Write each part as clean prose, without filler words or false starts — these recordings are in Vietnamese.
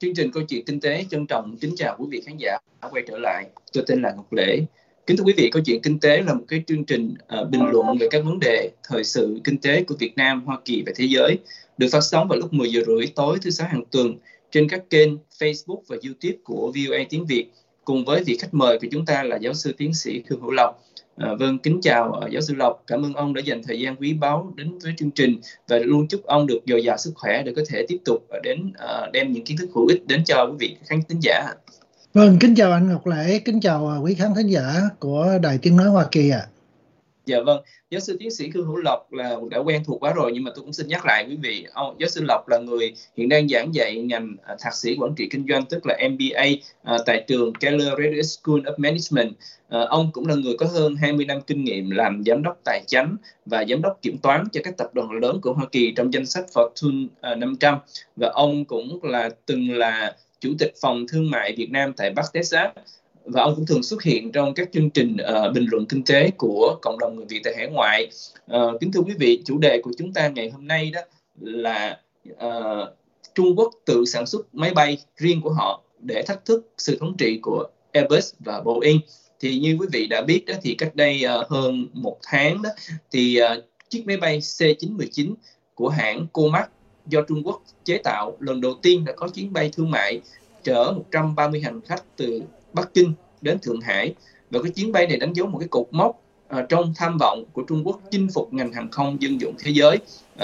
Chương trình Câu chuyện Kinh tế trân trọng kính chào quý vị khán giả đã quay trở lại. Tôi tên là Ngọc Lễ. Kính thưa quý vị, Câu chuyện Kinh tế là một cái chương trình bình luận về các vấn đề thời sự kinh tế của Việt Nam, Hoa Kỳ và thế giới, được phát sóng vào lúc 10 giờ rưỡi tối thứ Sáu hàng tuần trên các kênh Facebook và YouTube của VOA Tiếng Việt, cùng với vị khách mời của chúng ta là giáo sư tiến sĩ Khương Hữu Lộc. Vâng, kính chào giáo sư Lộc. Cảm ơn ông đã dành thời gian quý báu đến với chương trình và luôn chúc ông được dồi dào sức khỏe để có thể tiếp tục đem những kiến thức hữu ích đến cho quý vị khán thính giả. Vâng, kính chào anh Ngọc Lễ, kính chào quý khán thính giả của Đài Tiếng Nói Hoa Kỳ ạ. Dạ vâng, giáo sư tiến sĩ Khương Hữu Lộc là đã quen thuộc quá rồi, nhưng mà tôi cũng xin nhắc lại quý vị, giáo sư Lộc là người hiện đang giảng dạy ngành thạc sĩ quản trị kinh doanh, tức là MBA tại trường Keller Graduate School of Management. Ông cũng là người có hơn 20 năm kinh nghiệm làm giám đốc tài chính và giám đốc kiểm toán cho các tập đoàn lớn của Hoa Kỳ trong danh sách Fortune 500, và ông cũng từng là chủ tịch phòng thương mại Việt Nam tại Bắc Texas. Và ông cũng thường xuất hiện trong các chương trình bình luận kinh tế của cộng đồng người Việt tại hải ngoại. Kính thưa quý vị, chủ đề của chúng ta ngày hôm nay đó là Trung Quốc tự sản xuất máy bay riêng của họ để thách thức sự thống trị của Airbus và Boeing. Thì như quý vị đã biết đó, thì cách đây hơn một tháng đó, thì chiếc máy bay C919 của hãng Comac do Trung Quốc chế tạo lần đầu tiên đã có chuyến bay thương mại chở 130 hành khách từ Bắc Kinh đến Thượng Hải, và cái chuyến bay này đánh dấu một cái cột mốc trong tham vọng của Trung Quốc chinh phục ngành hàng không dân dụng thế giới,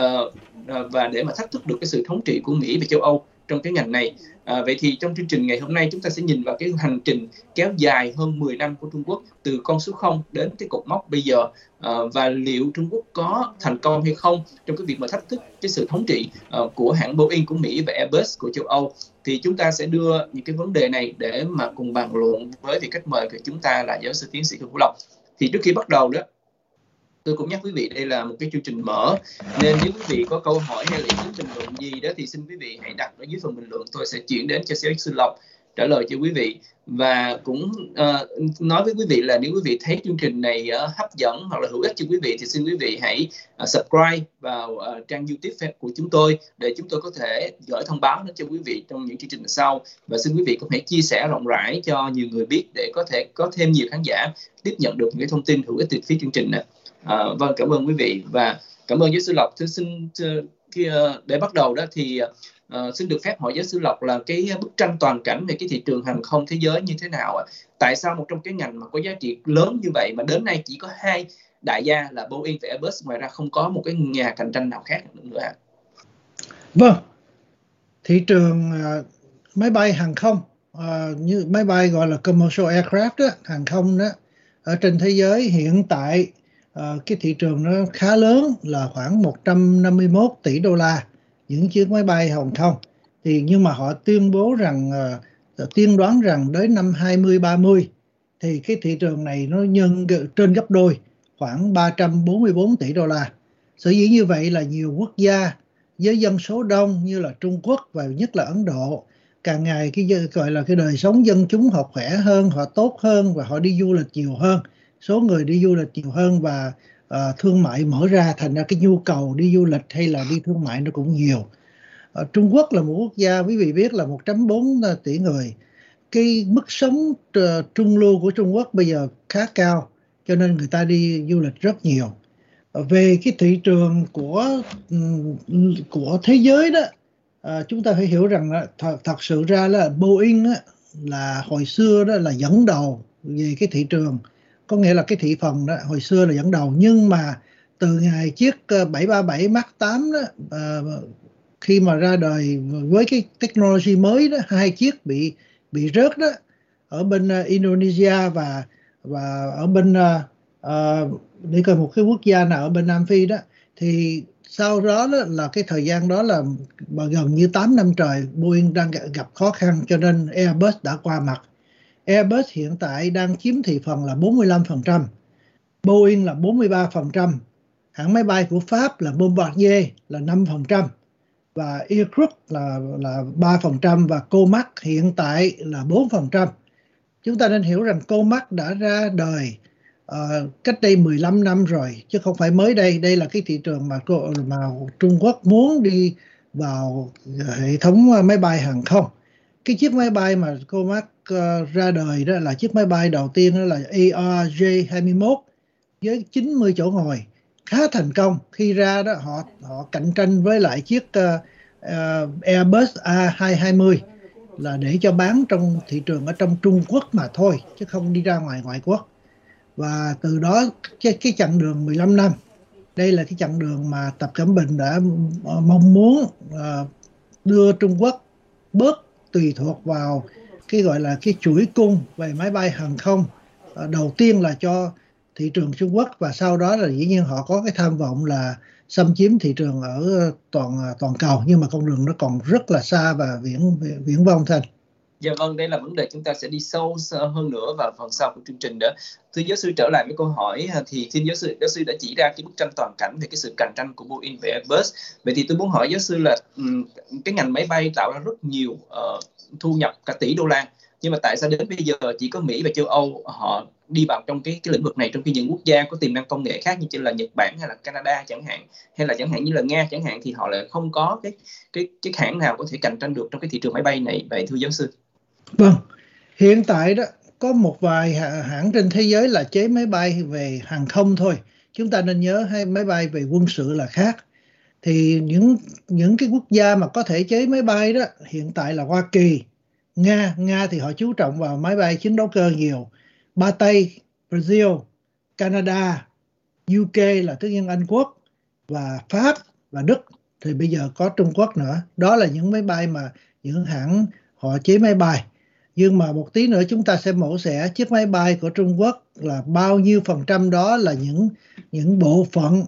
và để mà thách thức được cái sự thống trị của Mỹ và châu Âu trong cái ngành này. Vậy thì trong chương trình ngày hôm nay chúng ta sẽ nhìn vào cái hành trình kéo dài hơn 10 năm của Trung Quốc từ con số 0 đến cái cột mốc bây giờ, và liệu Trung Quốc có thành công hay không trong cái việc mà thách thức cái sự thống trị của hãng Boeing của Mỹ và Airbus của châu Âu. Thì chúng ta sẽ đưa những cái vấn đề này để mà cùng bàn luận với vị khách mời của chúng ta là giáo sư tiến sĩ Khương Hữu Lộc. Thì trước khi bắt đầu đó, tôi cũng nhắc quý vị đây là một cái chương trình mở, nên nếu quý vị có câu hỏi hay là ý kiến bình luận gì đó thì xin quý vị hãy đặt ở dưới phần bình luận, tôi sẽ chuyển đến cho giáo sư Lộc trả lời cho quý vị. Và cũng nói với quý vị là nếu quý vị thấy chương trình này hấp dẫn hoặc là hữu ích cho quý vị thì xin quý vị hãy subscribe vào trang YouTube của chúng tôi để chúng tôi có thể gửi thông báo đến cho quý vị trong những chương trình sau. Và xin quý vị cũng hãy chia sẻ rộng rãi cho nhiều người biết để có thể có thêm nhiều khán giả tiếp nhận được những cái thông tin hữu ích từ phía chương trình này. Vâng, cảm ơn quý vị và cảm ơn giáo sư Lộc. Để bắt đầu đó thì xin được phép hỏi giáo sư Lộc là cái bức tranh toàn cảnh về cái thị trường hàng không thế giới như thế nào ạ? Tại sao một trong cái ngành mà có giá trị lớn như vậy mà đến nay chỉ có hai đại gia là Boeing và Airbus, ngoài ra không có một cái nhà cạnh tranh nào khác nữa ạ? Vâng, thị trường máy bay hàng không, như máy bay gọi là commercial aircraft đó, hàng không đó, ở trên thế giới hiện tại cái thị trường nó khá lớn là khoảng 151 tỷ đô la những chiếc máy bay hàng không. Thì nhưng mà họ tuyên bố rằng tiên đoán rằng đến năm 2030 thì cái thị trường này nó nhân trên gấp đôi, khoảng 344 tỷ đô la. Sở dĩ như vậy là nhiều quốc gia với dân số đông như là Trung Quốc và nhất là Ấn Độ, càng ngày cái gọi là cái đời sống dân chúng họ khỏe hơn, họ tốt hơn và họ đi du lịch nhiều hơn, số người đi du lịch nhiều hơn và thương mại mở ra, thành ra cái nhu cầu đi du lịch hay là đi thương mại nó cũng nhiều. Trung Quốc là một quốc gia quý vị biết là 1.4 tỷ người. Cái mức sống trung lưu của Trung Quốc bây giờ khá cao, cho nên người ta đi du lịch rất nhiều. Về cái thị trường của thế giới đó, chúng ta phải hiểu rằng thật sự ra là Boeing đó, là hồi xưa đó là dẫn đầu về cái thị trường, có nghĩa là cái thị phần đó hồi xưa là dẫn đầu, nhưng mà từ ngày chiếc 737 Max 8 đó, khi mà ra đời với cái technology mới đó, hai chiếc bị rớt đó ở bên Indonesia và ở bên để coi một cái quốc gia nào ở bên Nam Phi đó, thì sau đó là cái thời gian đó là gần như 8 năm trời Boeing đang gặp khó khăn, cho nên Airbus đã qua mặt. Airbus hiện tại đang chiếm thị phần là 45%, Boeing là 43%, hãng máy bay của Pháp là Bombardier là 5%, và Aircrew là 3%, và Comac hiện tại là 4%. Chúng ta nên hiểu rằng Comac đã ra đời cách đây 15 năm rồi, chứ không phải mới đây. Đây là cái thị trường mà Trung Quốc muốn đi vào hệ thống máy bay hàng không. cái chiếc máy bay mà COMAC ra đời đó là chiếc máy bay đầu tiên, đó là ARJ21 với 90 chỗ ngồi, khá thành công. Khi ra đó họ cạnh tranh với lại chiếc Airbus A220 là để cho bán trong thị trường ở trong Trung Quốc mà thôi, chứ không đi ra ngoại quốc. Và từ đó cái chặng đường 15 năm, đây là cái chặng đường mà Tập Cận Bình đã mong muốn đưa Trung Quốc bớt tùy thuộc vào cái gọi là cái chuỗi cung về máy bay hàng không, đầu tiên là cho thị trường Trung Quốc, và sau đó là dĩ nhiên họ có cái tham vọng là xâm chiếm thị trường ở toàn cầu, nhưng mà con đường nó còn rất là xa và viển vông Thành. Dạ vâng, đây là vấn đề chúng ta sẽ đi sâu hơn nữa vào phần sau của chương trình đó. Thưa giáo sư, trở lại với câu hỏi thì xin giáo sư đã chỉ ra cái bức tranh toàn cảnh về cái sự cạnh tranh của Boeing và Airbus. Vậy thì tôi muốn hỏi giáo sư là cái ngành máy bay tạo ra rất nhiều thu nhập cả tỷ đô la, nhưng mà tại sao đến bây giờ chỉ có Mỹ và châu Âu họ đi vào trong cái lĩnh vực này, trong khi những quốc gia có tiềm năng công nghệ khác như là Nhật Bản hay là Canada chẳng hạn, hay là chẳng hạn như là Nga chẳng hạn, thì họ lại không có cái hãng nào có thể cạnh tranh được trong cái thị trường máy bay này? Vậy thưa giáo sư. Vâng, hiện tại đó có một vài hãng trên thế giới là chế máy bay về hàng không thôi. Chúng ta nên nhớ hay máy bay về quân sự là khác. Thì những cái quốc gia mà có thể chế máy bay đó hiện tại là Hoa Kỳ, Nga thì họ chú trọng vào máy bay chiến đấu cơ nhiều, Ba Tây, Brazil, Canada, UK là tất nhiên Anh Quốc, và Pháp và Đức, thì bây giờ có Trung Quốc nữa. Đó là những máy bay mà những hãng họ chế máy bay. Nhưng mà một tí nữa chúng ta sẽ mổ xẻ chiếc máy bay của Trung Quốc là bao nhiêu % đó là những bộ phận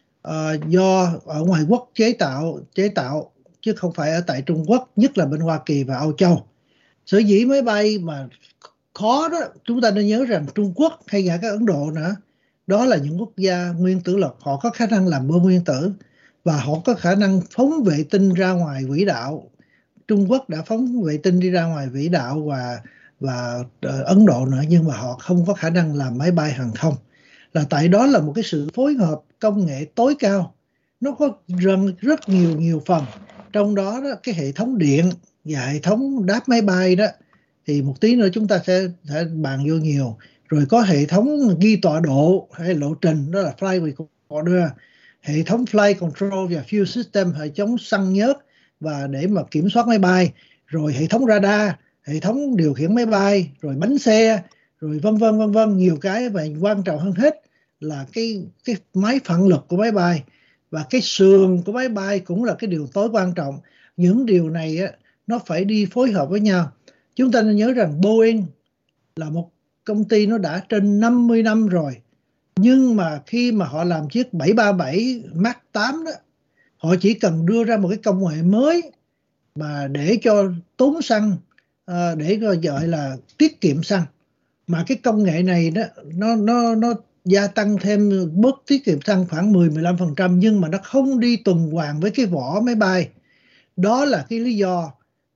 do ở ngoài quốc chế tạo chứ không phải ở tại Trung Quốc, nhất là bên Hoa Kỳ và Âu Châu. Sở dĩ máy bay mà khó đó, chúng ta nên nhớ rằng Trung Quốc hay cả các Ấn Độ nữa, đó là những quốc gia nguyên tử lực, họ có khả năng làm bom nguyên tử và họ có khả năng phóng vệ tinh ra ngoài quỹ đạo. Trung Quốc đã phóng vệ tinh đi ra ngoài vĩ đạo và Ấn Độ nữa, nhưng mà họ không có khả năng làm máy bay hàng không. Là tại đó là một cái sự phối hợp công nghệ tối cao, nó có rất nhiều phần, trong đó cái hệ thống điện và hệ thống đáp máy bay đó thì một tí nữa chúng ta sẽ bàn vô nhiều. Rồi có hệ thống ghi tọa độ hay lộ trình, đó là flight recorder, hệ thống flight control và fuel system, hệ thống xăng nhớt và để mà kiểm soát máy bay, rồi hệ thống radar, hệ thống điều khiển máy bay, rồi bánh xe, rồi vân vân nhiều cái. Và quan trọng hơn hết là cái máy phản lực của máy bay và cái sườn của máy bay cũng là cái điều tối quan trọng. Những điều này á, nó phải đi phối hợp với nhau. Chúng ta nên nhớ rằng Boeing là một công ty nó đã trên 50 năm rồi, nhưng mà khi mà họ làm chiếc 737 Max 8 đó, họ chỉ cần đưa ra một cái công nghệ mới mà để cho tốn xăng, để gọi là tiết kiệm xăng, mà cái công nghệ này đó nó gia tăng thêm bớt tiết kiệm xăng khoảng 10-15%, nhưng mà nó không đi tuần hoàn với cái vỏ máy bay. Đó là cái lý do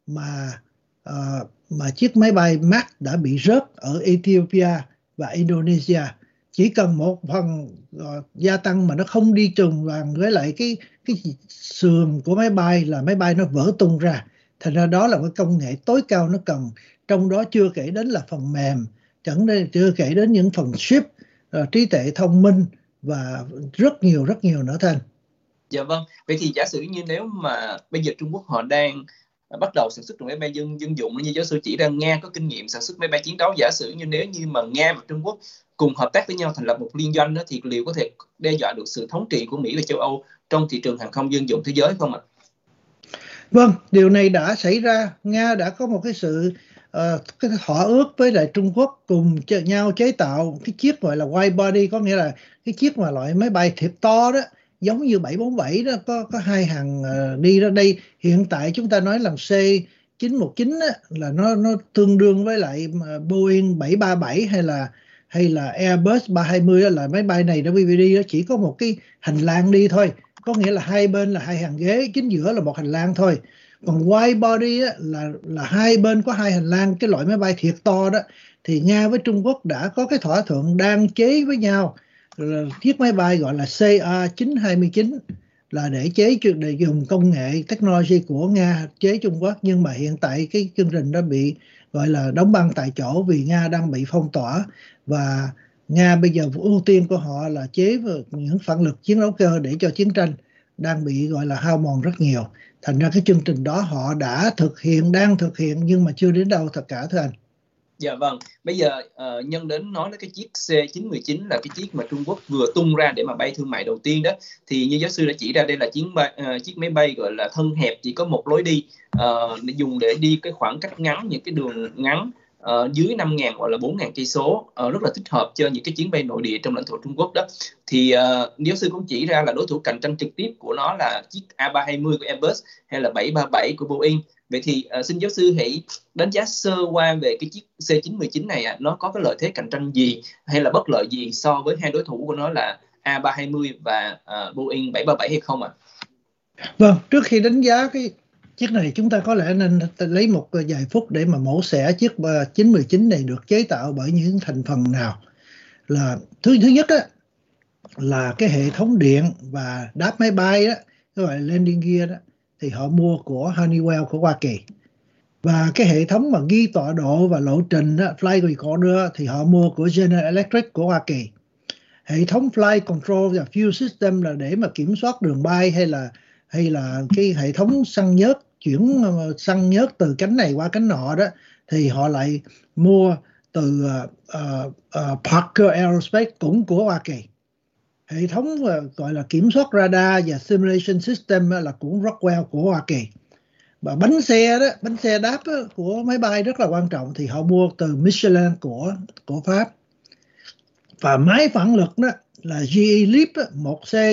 mà chiếc máy bay Max đã bị rớt ở Ethiopia và Indonesia. Chỉ cần một phần gia tăng mà nó không đi tuần hoàn với lại cái sườn của máy bay là máy bay nó vỡ tung ra. Thành ra đó là cái công nghệ tối cao nó cần, trong đó chưa kể đến là phần mềm, chưa kể đến những phần chip, trí tuệ thông minh và rất nhiều nữa Thành. Dạ vâng, vậy thì giả sử như nếu mà bây giờ Trung Quốc họ đang bắt đầu sản xuất máy bay dân dụng, như giáo sư chỉ ra Nga có kinh nghiệm sản xuất máy bay chiến đấu, giả sử như nếu như mà Nga và Trung Quốc cùng hợp tác với nhau thành lập một liên doanh đó, thì liệu có thể đe dọa được sự thống trị của Mỹ và châu Âu trong thị trường hàng không dân dụng thế giới không ạ? Vâng, điều này đã xảy ra. Nga đã có một cái sự cái thỏa ước với lại Trung Quốc cùng nhau chế tạo cái chiếc gọi là wide body, có nghĩa là cái chiếc mà loại máy bay thiệt to đó, giống như 747 đó, có hai hàng đi ra đây. Hiện tại chúng ta nói là C919 đó, là nó tương đương với lại Boeing 737 hay là Airbus 320 đó, là máy bay này đó BBD đó chỉ có một cái hành lang đi thôi, có nghĩa là hai bên là hai hàng ghế, chính giữa là một hành lang thôi. Còn wide body á, là hai bên có hai hành lang. Cái loại máy bay thiệt to đó thì Nga với Trung Quốc đã có cái thỏa thuận đang chế với nhau là chiếc máy bay gọi là CA929, là để dùng công nghệ technology của Nga chế Trung Quốc, nhưng mà hiện tại cái chương trình đó bị gọi là đóng băng tại chỗ vì Nga đang bị phong tỏa, và Nga bây giờ ưu tiên của họ là chế những phản lực chiến đấu cơ để cho chiến tranh đang bị gọi là hao mòn rất nhiều. Thành ra cái chương trình đó họ đã đang thực hiện nhưng mà chưa đến đâu tất cả, thưa anh. Dạ vâng, bây giờ nhân đến nói đến cái chiếc C919 là cái chiếc mà Trung Quốc vừa tung ra để mà bay thương mại đầu tiên đó, thì như giáo sư đã chỉ ra, đây là chiếc máy bay gọi là thân hẹp, chỉ có một lối đi, để dùng để đi cái khoảng cách ngắn, những cái đường ngắn dưới 5.000 hoặc là 4.000 cây số, rất là thích hợp cho những cái chuyến bay nội địa trong lãnh thổ Trung Quốc đó. Thì giáo sư cũng chỉ ra là đối thủ cạnh tranh trực tiếp của nó là chiếc A320 của Airbus hay là 737 của Boeing. Vậy thì xin giáo sư hãy đánh giá sơ qua về cái chiếc C919 này, nó có cái lợi thế cạnh tranh gì hay là bất lợi gì so với hai đối thủ của nó là A320 và Boeing 737 hay không ạ? Vâng, trước khi đánh giá cái chiếc này, chúng ta có lẽ nên lấy một vài phút để mà mổ xẻ chiếc 919 này được chế tạo bởi những thành phần nào. Là thứ nhất á, là cái hệ thống điện và đáp máy bay đó, cái gọi là landing gear đó, thì họ mua của Honeywell của Hoa Kỳ. Và cái hệ thống mà ghi tọa độ và lộ trình đó, flight recorder, thì họ mua của General Electric của Hoa Kỳ. Hệ thống flight control và fuel system là để mà kiểm soát đường bay, hay là cái hệ thống xăng nhớt, chuyển xăng nhớt từ cánh này qua cánh nọ đó, thì họ lại mua từ Parker Aerospace cũng của Hoa Kỳ. Hệ thống gọi là kiểm soát radar và simulation system là cũng Rockwell của Hoa Kỳ. Và bánh xe đáp của máy bay rất là quan trọng, thì họ mua từ Michelin của Pháp. Và máy phản lực đó là GE Leap, một xe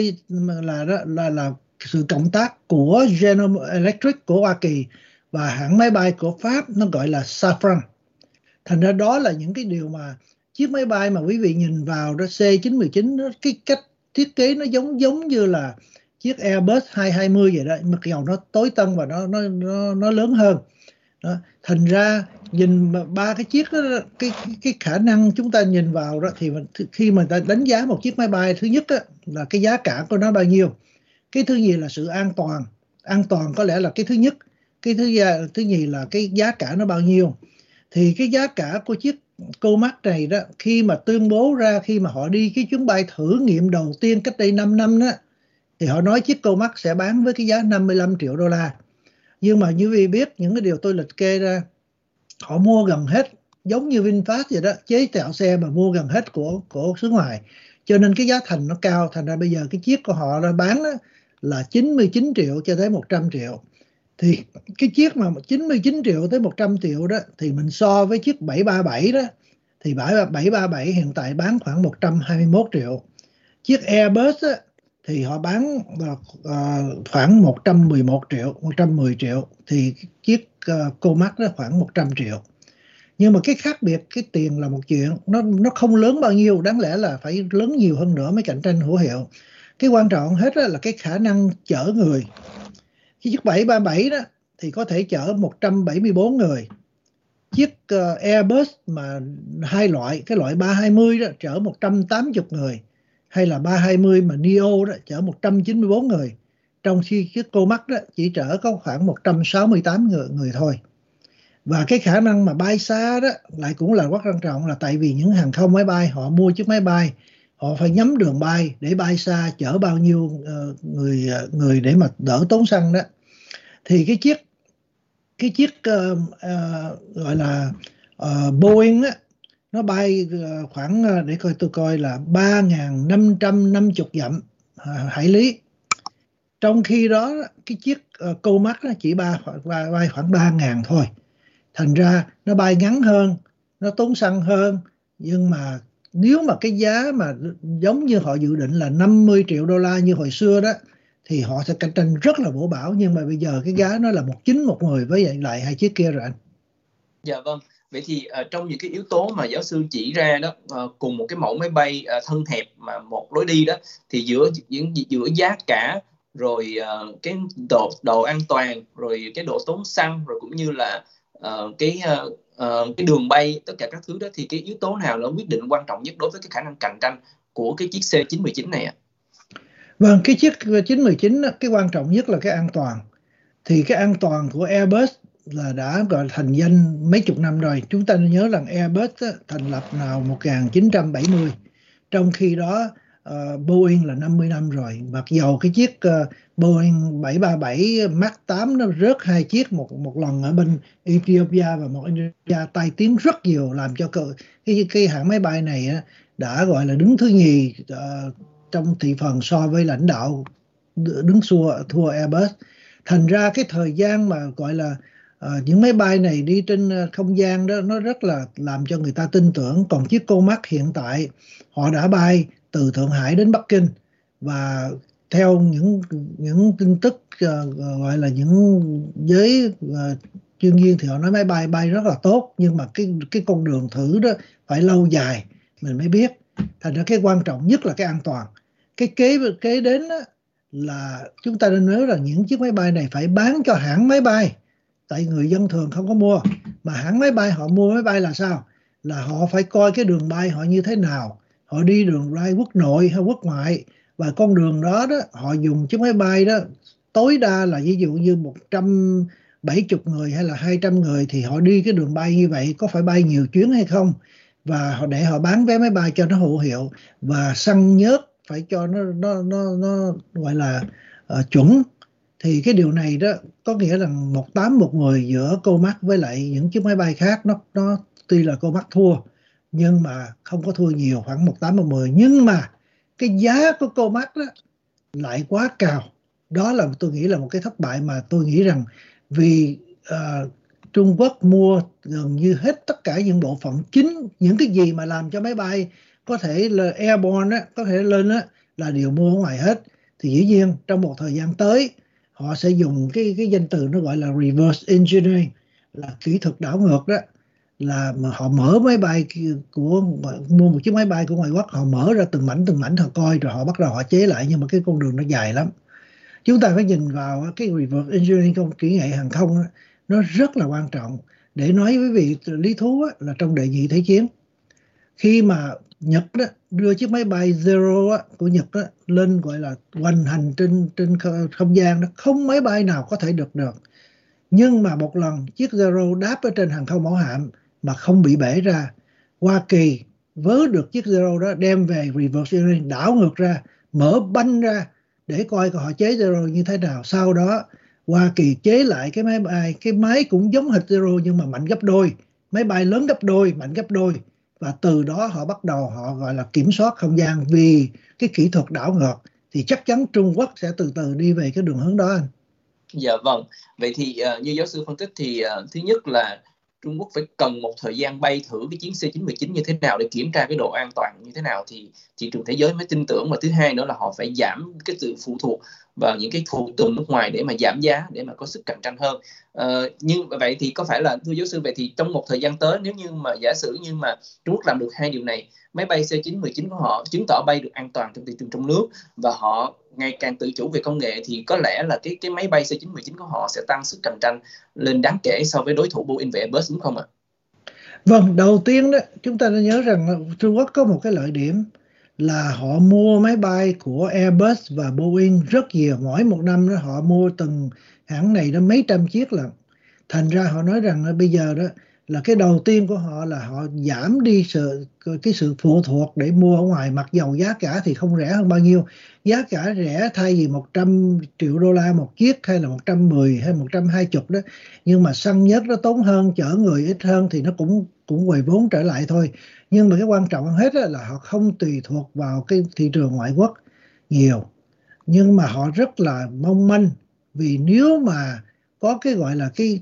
là sự cộng tác của General Electric của Hoa Kỳ và hãng máy bay của Pháp, nó gọi là Safran. Thành ra đó là những cái điều mà chiếc máy bay mà quý vị nhìn vào đó, C919 đó, cái cách thiết kế nó giống như là chiếc Airbus 220 vậy đó, mặc dầu nó tối tân và nó lớn hơn đó. Thành ra nhìn ba cái chiếc đó, cái khả năng chúng ta nhìn vào đó, thì khi mà ta đánh giá một chiếc máy bay, thứ nhất đó, là cái giá cả của nó bao nhiêu, cái thứ nhì là sự an toàn có lẽ là cái thứ nhất, cái thứ nhì là cái giá cả nó bao nhiêu. Thì cái giá cả của chiếc Comac này đó, khi mà tuyên bố ra, khi mà họ đi cái chuyến bay thử nghiệm đầu tiên cách đây 5 năm đó, thì họ nói chiếc Comac sẽ bán với cái giá 55 triệu đô la. Nhưng mà như quý vị biết, những cái điều tôi liệt kê ra, họ mua gần hết, giống như VinFast vậy đó, chế tạo xe mà mua gần hết của xứ ngoài, cho nên cái giá thành nó cao. Thành ra bây giờ cái chiếc của họ đã bán đó là 99 triệu cho tới 100 triệu. Thì cái chiếc mà 99 triệu tới 100 triệu đó, thì mình so với chiếc 737 đó, thì 737 hiện tại bán khoảng 121 triệu. Chiếc Airbus á, thì họ bán khoảng 111 triệu, 110 triệu. Thì chiếc Comac đó khoảng 100 triệu. Nhưng mà cái khác biệt, cái tiền là một chuyện, nó không lớn bao nhiêu, đáng lẽ là phải lớn nhiều hơn nữa mới cạnh tranh hữu hiệu. Cái quan trọng hết là cái khả năng chở người. Chiếc 737 đó thì có thể chở 174 người. Chiếc Airbus mà hai loại, cái loại 320 đó chở 180 người, hay là 320 mà Neo đó chở 194 người. Trong khi chiếc Comac đó chỉ chở có khoảng 168 người thôi. Và cái khả năng mà bay xa đó lại cũng là rất quan trọng, là tại vì những hàng không máy bay họ mua chiếc máy bay, họ phải nhắm đường bay để bay xa, chở bao nhiêu người để mà đỡ tốn xăng đó. Thì cái chiếc gọi là Boeing á, nó bay khoảng để tôi coi là 3.550 dặm hải lý. Trong khi đó cái chiếc Comac nó chỉ bay khoảng 3.000 thôi. Thành ra nó bay ngắn hơn, nó tốn xăng hơn. Nhưng mà nếu mà cái giá mà giống như họ dự định là 50 triệu đô la như hồi xưa đó, thì họ sẽ cạnh tranh rất là bổ bão. Nhưng mà bây giờ cái giá nó là 19 một người với lại hai chiếc kia rồi anh. Dạ vâng. Vậy thì trong những cái yếu tố mà giáo sư chỉ ra đó, cùng một cái mẫu máy bay thân hẹp mà một lối đi đó, thì giữa giá cả, rồi cái độ an toàn, rồi cái độ tốn xăng, rồi cũng như là cái đường bay, tất cả các thứ đó, thì cái yếu tố nào là quyết định quan trọng nhất đối với cái khả năng cạnh tranh của cái chiếc C919 này ạ? Vâng, cái chiếc 919 á, cái quan trọng nhất là cái an toàn. Thì cái an toàn của Airbus là đã gọi là thành danh mấy chục năm rồi. Chúng ta nên nhớ rằng Airbus á, thành lập nào 1970, trong khi đó Boeing là 50 năm rồi. Mặc dầu cái chiếc Boeing 737 Max 8 nó rớt hai chiếc, một lần ở bên Ethiopia và một Indonesia, tai tiếng rất nhiều, làm cho cái hãng máy bay này á, đã gọi là đứng thứ nhì trong thị phần so với lãnh đạo, đứng thua Airbus. Thành ra cái thời gian mà gọi là những máy bay này đi trên không gian đó, nó rất là làm cho người ta tin tưởng. Còn chiếc Comac hiện tại họ đã bay từ Thượng Hải đến Bắc Kinh, và theo những tin tức gọi là những giới chuyên viên thì họ nói máy bay bay rất là tốt, nhưng mà cái con đường thử đó phải lâu dài mình mới biết. Thành ra cái quan trọng nhất là cái an toàn. Cái kế đến đó là chúng ta nên nhớ là những chiếc máy bay này phải bán cho hãng máy bay, tại người dân thường không có mua. Mà hãng máy bay họ mua máy bay là sao? Là họ phải coi cái đường bay họ như thế nào, họ đi đường bay quốc nội hay quốc ngoại, và con đường đó đó họ dùng chiếc máy bay đó tối đa là ví dụ như 170 người hay là 200 người thì họ đi cái đường bay như vậy có phải bay nhiều chuyến hay không, và để họ bán vé máy bay cho nó hữu hiệu, và xăng nhớt phải cho nó gọi là chuẩn. Thì cái điều này đó có nghĩa là 1-8-1-10 giữa Comac với lại những chiếc máy bay khác. Nó tuy là Comac thua nhưng mà không có thua nhiều, khoảng 1-8-1-10, nhưng mà cái giá của Comac đó lại quá cao. Đó là tôi nghĩ là một cái thất bại, mà tôi nghĩ rằng vì Trung Quốc mua gần như hết tất cả những bộ phận chính, những cái gì mà làm cho máy bay có thể là airborne á, có thể lên á, là đều mua ở ngoài hết. Thì dĩ nhiên trong một thời gian tới họ sẽ dùng cái danh từ nó gọi là reverse engineering, là kỹ thuật đảo ngược đó, là mà họ mở máy bay mua một chiếc máy bay của ngoại quốc, họ mở ra từng mảnh họ coi, rồi họ bắt đầu họ chế lại, nhưng mà cái con đường nó dài lắm. Chúng ta phải nhìn vào cái reverse engineering trong kỹ nghệ hàng không đó, nó rất là quan trọng. Để nói với vị lý thú á, là trong đệ nhị thế chiến, khi mà Nhật đó đưa chiếc máy bay Zero á, của Nhật đó, lên gọi là hoành hành trên không gian đó, không máy bay nào có thể được. Nhưng mà một lần chiếc Zero đáp ở trên hàng không mẫu hạm mà không bị bể ra, Hoa Kỳ vớ được chiếc Zero đó đem về reverse engineering, đảo ngược ra, mở banh ra để coi họ chế Zero như thế nào. Sau đó Hoa Kỳ chế lại cái máy bay, cái máy cũng giống hệt Zero nhưng mà mạnh gấp đôi, máy bay lớn gấp đôi, mạnh gấp đôi. Và từ đó họ bắt đầu họ gọi là kiểm soát không gian vì cái kỹ thuật đảo ngược. Thì chắc chắn Trung Quốc sẽ từ từ đi về cái đường hướng đó anh. Dạ vâng. Vậy thì như giáo sư phân tích thì thứ nhất là Trung Quốc phải cần một thời gian bay thử cái chuyến C919 như thế nào để kiểm tra cái độ an toàn như thế nào thì thị trường thế giới mới tin tưởng. Và thứ hai nữa là họ phải giảm cái sự phụ thuộc vào những cái phụ tùng nước ngoài để mà giảm giá, để mà có sức cạnh tranh hơn. Nhưng vậy thì có phải là, thưa giáo sư, vậy thì trong một thời gian tới, nếu như mà giả sử như mà Trung Quốc làm được hai điều này, máy bay C919 của họ chứng tỏ bay được an toàn trong thị trường trong nước và họ ngày càng tự chủ về công nghệ, thì có lẽ là cái máy bay C919 của họ sẽ tăng sức cạnh tranh lên đáng kể so với đối thủ Boeing và Airbus, đúng không ạ? Vâng, đầu tiên đó chúng ta nên nhớ rằng Trung Quốc có một cái lợi điểm là họ mua máy bay của Airbus và Boeing rất nhiều. Mỗi một năm đó họ mua từng hãng này đó mấy trăm chiếc lận. Thành ra họ nói rằng bây giờ đó là cái đầu tiên của họ là họ giảm đi cái sự phụ thuộc để mua ở ngoài. Mặc dầu giá cả thì không rẻ hơn bao nhiêu, giá cả rẻ thay vì 100 triệu đô la một chiếc hay là 110 hay 120 đó, nhưng mà xăng nhớt nó tốn hơn, chở người ít hơn thì nó cũng quầy vốn trở lại thôi. Nhưng mà cái quan trọng hơn hết là họ không tùy thuộc vào cái thị trường ngoại quốc nhiều, nhưng mà họ rất là mong manh, vì nếu mà có cái gọi là cái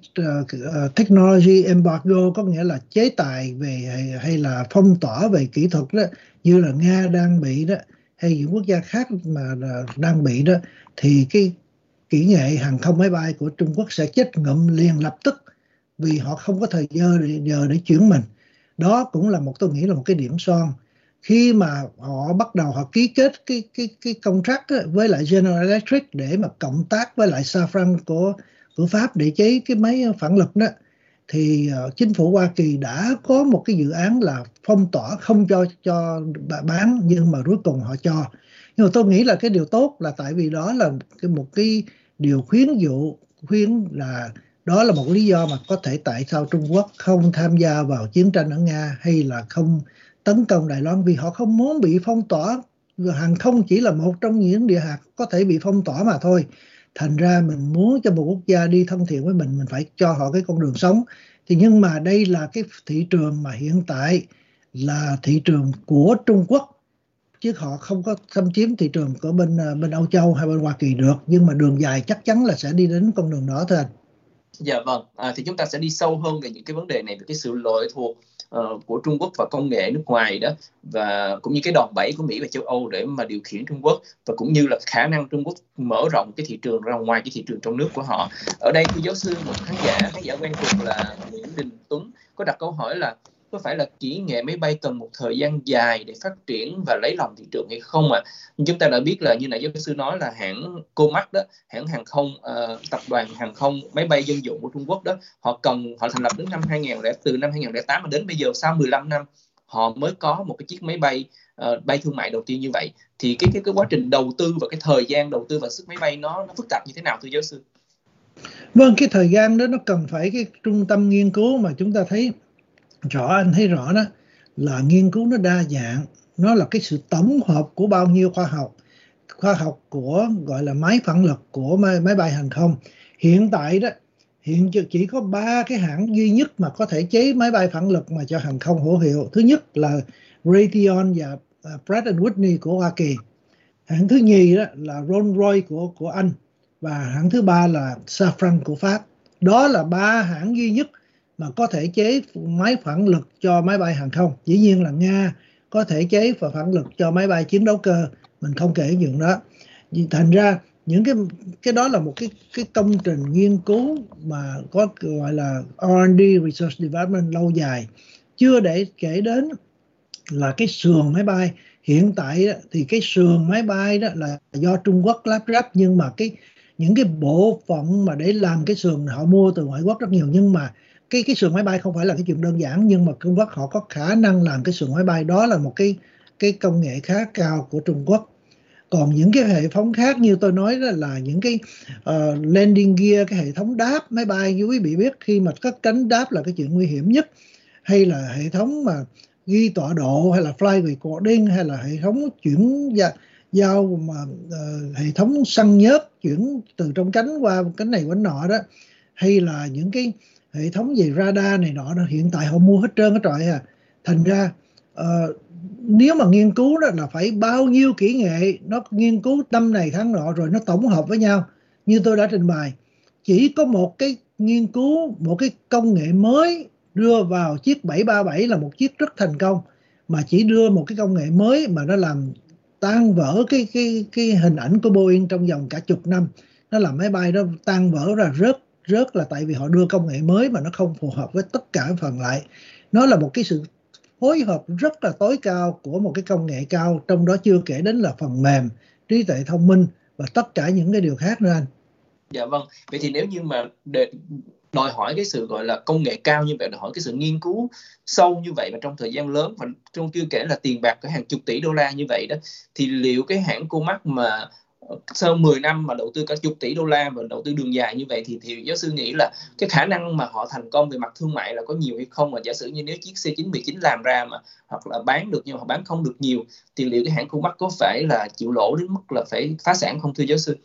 technology embargo, có nghĩa là chế tài về hay là phong tỏa về kỹ thuật đó, như là Nga đang bị đó, hay những quốc gia khác mà đang bị đó, thì cái kỹ nghệ hàng không máy bay của Trung Quốc sẽ chết ngụm liền lập tức, vì họ không có thời giờ để chuyển mình. Đó cũng là tôi nghĩ là một cái điểm son. Khi mà họ bắt đầu họ ký kết cái contract với lại General Electric để mà cộng tác với lại Safran của Pháp để chế cái máy phản lực đó, thì chính phủ Hoa Kỳ đã có một cái dự án là phong tỏa không cho bán, nhưng mà cuối cùng họ cho. Nhưng mà tôi nghĩ là cái điều tốt là tại vì đó là một cái điều khuyến là đó là một lý do mà có thể tại sao Trung Quốc không tham gia vào chiến tranh ở Nga hay là không tấn công Đài Loan, vì họ không muốn bị phong tỏa. Hàng không chỉ là một trong những địa hạt có thể bị phong tỏa mà thôi. Thành ra mình muốn cho một quốc gia đi thân thiện với mình phải cho họ cái con đường sống. Thì nhưng mà đây là cái thị trường mà hiện tại là thị trường của Trung Quốc, chứ họ không có xâm chiếm thị trường của bên Âu Châu hay bên Hoa Kỳ được. Nhưng mà đường dài chắc chắn là sẽ đi đến con đường đó thôi anh. Dạ vâng, thì chúng ta sẽ đi sâu hơn về những cái vấn đề này, về cái sự lệ thuộc của Trung Quốc và công nghệ nước ngoài đó, và cũng như cái đòn bẩy của Mỹ và châu Âu để mà điều khiển Trung Quốc, và cũng như là khả năng Trung Quốc mở rộng cái thị trường ra ngoài cái thị trường trong nước của họ. Ở đây thưa giáo sư, một khán giả quen thuộc là Nguyễn Đình Tuấn có đặt câu hỏi là có phải là kỹ nghệ máy bay cần một thời gian dài để phát triển và lấy lòng thị trường hay không ạ? Chúng ta đã biết là như nãy giáo sư nói là hãng Comac đó, hãng hàng không, tập đoàn hàng không máy bay dân dụng của Trung Quốc đó, họ thành lập đến từ năm 2008 mà đến bây giờ sau 15 năm họ mới có một cái chiếc máy bay bay thương mại đầu tiên như vậy. Thì cái quá trình đầu tư và cái thời gian đầu tư và sức máy bay nó phức tạp như thế nào thưa giáo sư? Vâng, cái thời gian đó nó cần phải cái trung tâm nghiên cứu mà chúng ta thấy anh thấy rõ đó là nghiên cứu nó đa dạng, nó là cái sự tổng hợp của bao nhiêu khoa học của gọi là máy phản lực của máy bay hàng không. Hiện tại đó chỉ có 3 cái hãng duy nhất mà có thể chế máy bay phản lực mà cho hàng không hữu hiệu. Thứ nhất là Raytheon và Pratt Whitney của Hoa Kỳ. Hãng thứ nhì đó là Rolls-Royce của Anh, và hãng thứ ba là Safran của Pháp. Đó là 3 hãng duy nhất mà có thể chế máy phản lực cho máy bay hàng không. Dĩ nhiên là Nga có thể chế và phản lực cho máy bay chiến đấu cơ, mình không kể chuyện đó. Thành ra những cái đó là một cái công trình nghiên cứu mà có gọi là R&D, Research Development lâu dài. Chưa để kể đến là cái sườn máy bay. Hiện tại thì cái sườn máy bay đó là do Trung Quốc lắp ráp, nhưng mà những cái bộ phận mà để làm cái sườn họ mua từ ngoại quốc rất nhiều. Nhưng mà cái sườn máy bay không phải là cái chuyện đơn giản, nhưng mà Trung Quốc họ có khả năng làm cái sườn máy bay. Đó là một cái công nghệ khá cao của Trung Quốc. Còn những cái hệ thống khác như tôi nói đó là những cái landing gear, cái hệ thống đáp máy bay, như quý vị biết khi mà cất cánh đáp là cái chuyện nguy hiểm nhất, hay là hệ thống mà ghi tọa độ, hay là flight recording, hay là hệ thống chuyển giao mà hệ thống săn nhớt chuyển từ trong cánh qua cánh này cánh nọ đó, hay là những cái hệ thống về radar này nọ đó, hiện tại họ mua hết trơn hết trọi à. Thành ra nếu mà nghiên cứu đó là phải bao nhiêu kỹ nghệ, nó nghiên cứu năm này tháng nọ rồi nó tổng hợp với nhau. Như tôi đã trình bày, chỉ có một cái nghiên cứu, một cái công nghệ mới đưa vào chiếc 737 là một chiếc rất thành công, mà chỉ đưa một cái công nghệ mới mà nó làm tan vỡ cái hình ảnh của Boeing trong vòng cả chục năm. Nó làm máy bay đó tan vỡ ra rớt là tại vì họ đưa công nghệ mới mà nó không phù hợp với tất cả phần lại. Nó là một cái sự phối hợp rất là tối cao của một cái công nghệ cao, trong đó chưa kể đến là phần mềm, trí tuệ thông minh và tất cả những cái điều khác nữa anh. Dạ vâng, vậy thì nếu như mà đòi hỏi cái sự gọi là công nghệ cao như vậy, đòi hỏi cái sự nghiên cứu sâu như vậy và trong thời gian lớn, và trong chưa kể là tiền bạc cả hàng chục tỷ đô la như vậy đó, thì liệu cái hãng Comac mà sau 10 năm mà đầu tư cả chục tỷ đô la và đầu tư đường dài như vậy thì giáo sư nghĩ là cái khả năng mà họ thành công về mặt thương mại là có nhiều hay không? Và giả sử như nếu chiếc C919 làm ra mà hoặc là bán được nhưng mà họ bán không được nhiều, thì liệu cái hãng Comac có phải là chịu lỗ đến mức là phải phá sản không thưa giáo sư?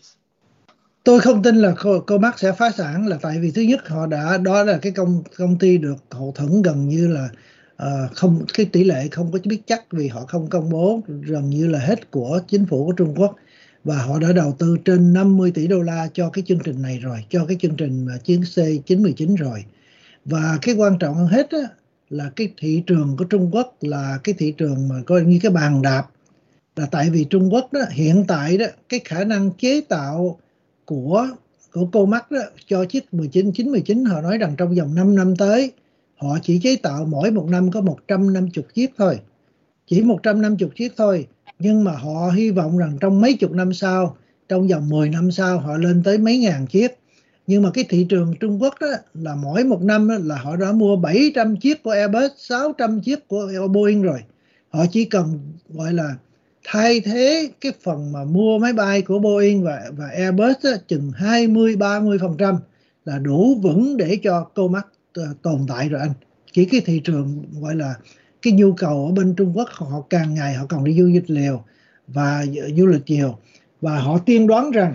Tôi không tin là Comac sẽ phá sản, là tại vì thứ nhất đó là cái công ty được hậu thuẫn gần như là không, cái tỷ lệ không có biết chắc vì họ không công bố, gần như là hết của chính phủ của Trung Quốc, và họ đã đầu tư trên 50 tỷ đô la cho cái chương trình này rồi, cho cái chương trình mà chiến C919 rồi. Và cái quan trọng hơn hết á, là cái thị trường của Trung Quốc là cái thị trường mà coi như cái bàn đạp, là tại vì Trung Quốc đó hiện tại đó cái khả năng chế tạo của Comac đó cho chiếc 919 họ nói rằng trong vòng 5 năm tới họ chỉ chế tạo mỗi một năm có 150 chiếc thôi, chỉ 150 chiếc thôi, nhưng mà họ hy vọng rằng trong mấy chục năm sau, trong vòng 10 năm sau họ lên tới mấy ngàn chiếc. Nhưng mà cái thị trường Trung Quốc đó, là mỗi một năm đó, là họ đã mua 700 chiếc của Airbus, 600 chiếc của Boeing rồi. Họ chỉ cần gọi là thay thế cái phần mà mua máy bay của Boeing và Airbus á, chừng 20-30% là đủ vững để cho Comac tồn tại rồi anh. Chỉ cái thị trường gọi là cái nhu cầu ở bên Trung Quốc, họ càng ngày họ còn đi du lịch nhiều và du lịch nhiều, và họ tiên đoán rằng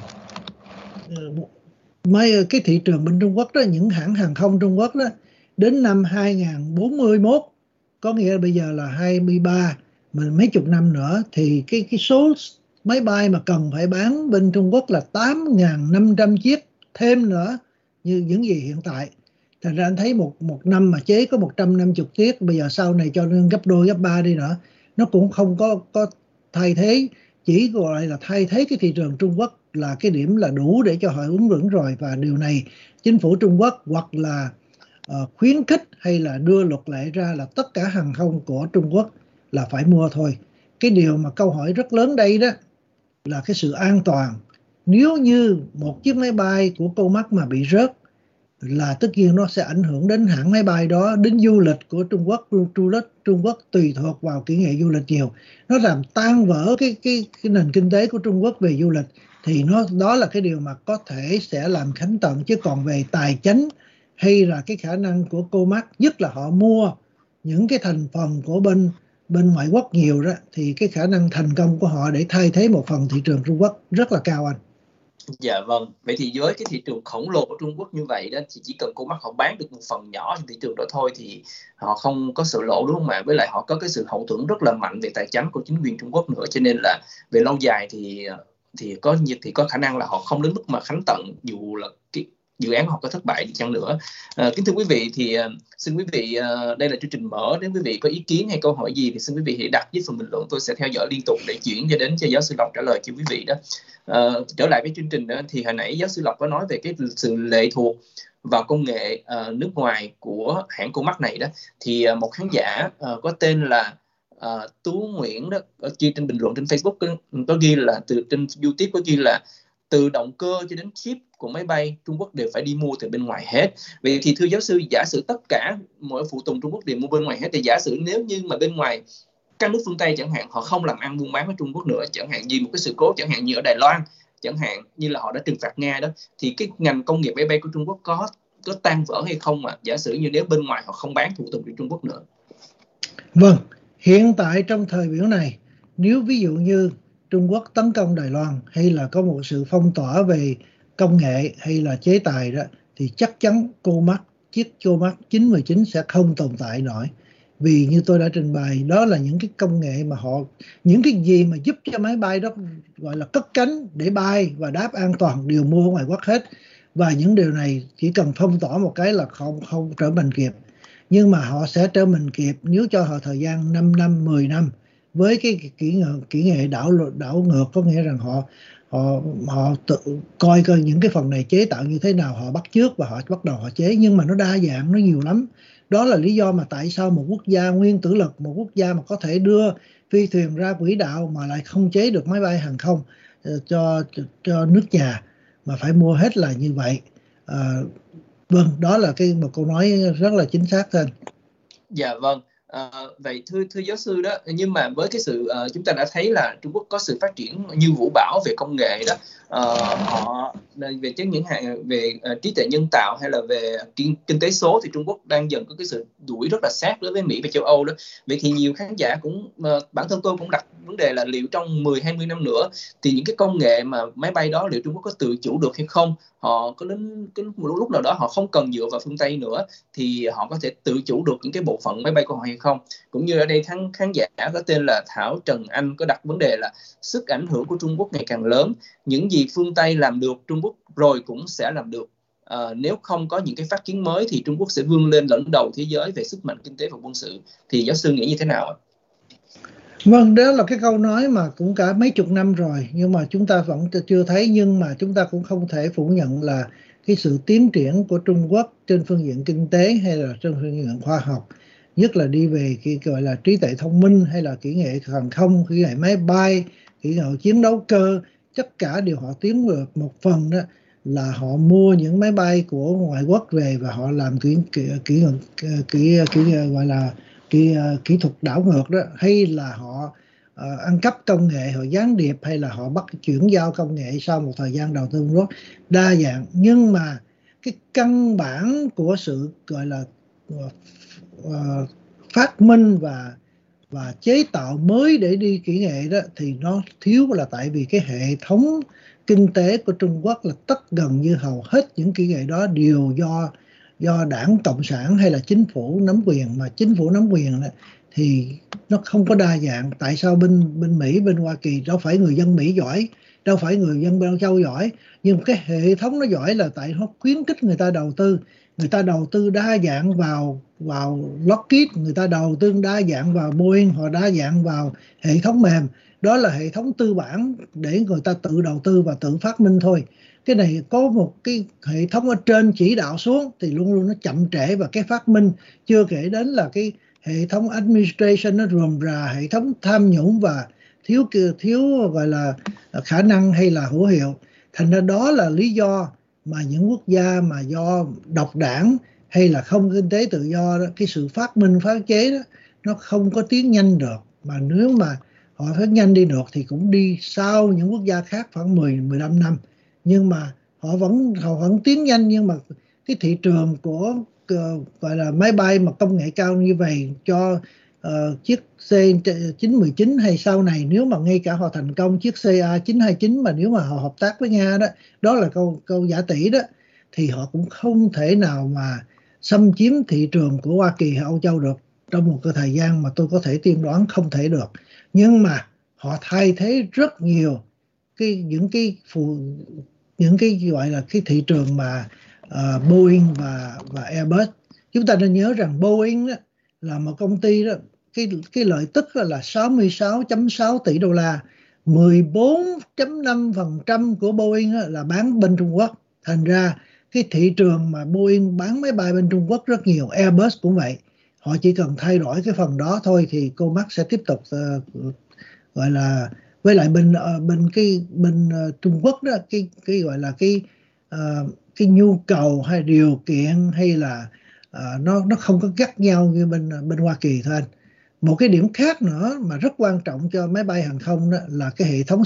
mấy cái thị trường bên Trung Quốc đó, những hãng hàng không Trung Quốc đó, đến năm 2041, có nghĩa là bây giờ là 23, mà mấy chục năm nữa thì cái số máy bay mà cần phải bán bên Trung Quốc là 8.500 chiếc thêm nữa như những gì hiện tại. Thành ra anh thấy một năm mà chế có 150 chiếc, bây giờ sau này cho nên gấp đôi gấp ba đi nữa, nó cũng không có thay thế, chỉ gọi là thay thế cái thị trường Trung Quốc là cái điểm là đủ để cho họ ứng vững rồi. Và điều này chính phủ Trung Quốc hoặc là khuyến khích hay là đưa luật lệ ra là tất cả hàng không của Trung Quốc là phải mua thôi. Cái điều mà câu hỏi rất lớn đây đó là cái sự an toàn. Nếu như một chiếc máy bay của Comac mà bị rớt là tất nhiên nó sẽ ảnh hưởng đến hãng máy bay đó, đến du lịch của Trung Quốc. Trung Quốc tùy thuộc vào kỹ nghệ du lịch nhiều, nó làm tan vỡ cái nền kinh tế của Trung Quốc về du lịch, thì đó là cái điều mà có thể sẽ làm khánh tận. Chứ còn về tài chính hay là cái khả năng của Comac, nhất là họ mua những cái thành phần của bên ngoại quốc nhiều đó, thì cái khả năng thành công của họ để thay thế một phần thị trường Trung Quốc rất là cao anh. Dạ vâng, vậy thì với cái thị trường khổng lồ của Trung Quốc như vậy đó, thì chỉ cần Comac họ bán được một phần nhỏ trên thị trường đó thôi thì họ không có sự lỗ, đúng không ạ? Với lại họ có cái sự hậu thuẫn rất là mạnh về tài chính của chính quyền Trung Quốc nữa, cho nên là về lâu dài thì có khả năng là họ không đến mức mà khánh tận dù là cái dự án họ có thất bại đi chăng nữa. Kính thưa quý vị, thì xin quý vị, đây là chương trình mở, nếu quý vị có ý kiến hay câu hỏi gì thì xin quý vị hãy đặt dưới phần bình luận, tôi sẽ theo dõi liên tục để chuyển cho giáo sư Lộc trả lời cho quý vị đó. Trở lại với chương trình đó, thì hồi nãy giáo sư Lộc có nói về cái sự lệ thuộc vào công nghệ nước ngoài của hãng Comac này đó, thì một khán giả có tên là Tú Nguyễn đó, chia trên bình luận trên Facebook có ghi là trên YouTube có ghi là từ động cơ cho đến chip của máy bay Trung Quốc đều phải đi mua từ bên ngoài hết. Vậy thì thưa giáo sư, giả sử tất cả mọi phụ tùng Trung Quốc đều mua bên ngoài hết, thì giả sử nếu như mà bên ngoài các nước phương Tây chẳng hạn họ không làm ăn buôn bán với Trung Quốc nữa, chẳng hạn như một cái sự cố chẳng hạn như ở Đài Loan, chẳng hạn như là họ đã trừng phạt Nga đó, thì cái ngành công nghiệp máy bay của Trung Quốc có tan vỡ hay không mà giả sử như nếu bên ngoài họ không bán phụ tùng cho Trung Quốc nữa? Vâng, hiện tại trong thời biểu này, nếu ví dụ như Trung Quốc tấn công Đài Loan hay là có một sự phong tỏa về công nghệ hay là chế tài đó, thì chắc chắn chiếc Comac 919 sẽ không tồn tại nổi. Vì như tôi đã trình bày, đó là những cái công nghệ mà những cái gì mà giúp cho máy bay đó gọi là cất cánh để bay và đáp an toàn đều mua ở ngoài quốc hết. Và những điều này chỉ cần phong tỏa một cái là không trở mình kịp. Nhưng mà họ sẽ trở mình kịp nếu cho họ thời gian 5 năm, 10 năm với cái kỹ nghệ đảo ngược, có nghĩa rằng họ tự coi những cái phần này chế tạo như thế nào, họ bắt chước và họ bắt đầu họ chế. Nhưng mà nó đa dạng, nó nhiều lắm. Đó là lý do mà tại sao một quốc gia nguyên tử lực, một quốc gia mà có thể đưa phi thuyền ra quỹ đạo mà lại không chế được máy bay hàng không cho nước nhà, mà phải mua hết là như vậy. Vâng, đó là một câu nói rất là chính xác thôi. Dạ vâng. Vậy thưa giáo sư đó, nhưng mà với cái sự chúng ta đã thấy là Trung Quốc có sự phát triển như vũ bão về công nghệ đó, họ về về trí tuệ nhân tạo hay là về kinh tế số, thì Trung Quốc đang dần có cái sự đuổi rất là sát đối với Mỹ và châu Âu đó. Vậy thì nhiều khán giả cũng bản thân tôi cũng đặt vấn đề là liệu trong 10-20 năm nữa thì những cái công nghệ mà máy bay đó liệu Trung Quốc có tự chủ được hay không? Họ có đến một lúc nào đó họ không cần dựa vào phương Tây nữa thì họ có thể tự chủ được những cái bộ phận máy bay của họ hay không? Cũng như ở đây khán giả có tên là Thảo Trần Anh có đặt vấn đề là sức ảnh hưởng của Trung Quốc ngày càng lớn, những gì phương Tây làm được Trung Quốc rồi cũng sẽ làm được. Nếu không có những cái phát kiến mới thì Trung Quốc sẽ vươn lên dẫn đầu thế giới về sức mạnh kinh tế và quân sự. Thì giáo sư nghĩ như thế nào ạ? Vâng, đó là cái câu nói mà cũng cả mấy chục năm rồi nhưng mà chúng ta vẫn chưa thấy. Nhưng mà chúng ta cũng không thể phủ nhận là cái sự tiến triển của Trung Quốc trên phương diện kinh tế hay là trên phương diện khoa học, nhất là đi về cái gọi là trí tuệ thông minh hay là kỹ nghệ hàng không, kỹ nghệ máy bay, kỹ nghệ chiến đấu cơ, tất cả đều họ tiến được. Một phần đó là họ mua những máy bay của ngoại quốc về và họ làm gọi là kỹ thuật đảo ngược đó, hay là họ ăn cắp công nghệ, họ gián điệp, hay là họ bắt chuyển giao công nghệ sau một thời gian đầu tư rất đa dạng. Nhưng mà cái căn bản của sự gọi là phát minh và chế tạo mới để đi kỹ nghệ đó thì nó thiếu, là tại vì cái hệ thống kinh tế của Trung Quốc là gần như hầu hết những kỹ nghệ đó đều do đảng Cộng sản hay là chính phủ nắm quyền, mà chính phủ nắm quyền đó, thì nó không có đa dạng. Tại sao bên Mỹ, bên Hoa Kỳ đâu phải người dân Mỹ giỏi, đâu phải người dân bên Âu Châu giỏi, nhưng cái hệ thống nó giỏi là tại nó khuyến khích người ta đầu tư. Người ta đầu tư đa dạng vào Lockheed, người ta đầu tư đa dạng vào Boeing, họ đa dạng vào hệ thống mềm. Đó là hệ thống tư bản để người ta tự đầu tư và tự phát minh thôi. Cái này có một cái hệ thống ở trên chỉ đạo xuống thì luôn luôn nó chậm trễ, và cái phát minh chưa kể đến là cái hệ thống administration nó rườm rà, hệ thống tham nhũng và thiếu gọi là khả năng hay là hữu hiệu. Thành ra đó là lý do mà những quốc gia mà do độc đảng hay là không kinh tế tự do đó, cái sự phát minh phá chế đó nó không có tiến nhanh được. Mà nếu mà họ phát nhanh đi được thì cũng đi sau những quốc gia khác khoảng 10-15 năm. Nhưng mà họ vẫn tiến nhanh, nhưng mà cái thị trường của gọi là máy bay mà công nghệ cao như vậy cho chiếc C919 hay sau này, nếu mà ngay cả họ thành công chiếc CA929, mà nếu mà họ hợp tác với Nga đó, đó là câu giả tỷ đó, thì họ cũng không thể nào mà xâm chiếm thị trường của Hoa Kỳ hay Âu Châu được trong một cái thời gian mà tôi có thể tiên đoán không thể được. Nhưng mà họ thay thế rất nhiều những cái gọi là cái thị trường mà Boeing và Airbus. Chúng ta nên nhớ rằng Boeing đó, là một công ty đó, cái lợi tức là 66.6 tỷ đô la, 14.5% của Boeing là bán bên Trung Quốc. Thành ra cái thị trường mà Boeing bán máy bay bên Trung Quốc rất nhiều, Airbus cũng vậy. Họ chỉ cần thay đổi cái phần đó thôi thì Comac sẽ tiếp tục gọi là, với lại bên Trung Quốc đó, cái gọi là cái nhu cầu hay điều kiện hay là nó không có gắt nhau như bên Hoa Kỳ thôi anh. Một cái điểm khác nữa mà rất quan trọng cho máy bay hàng không đó là cái hệ thống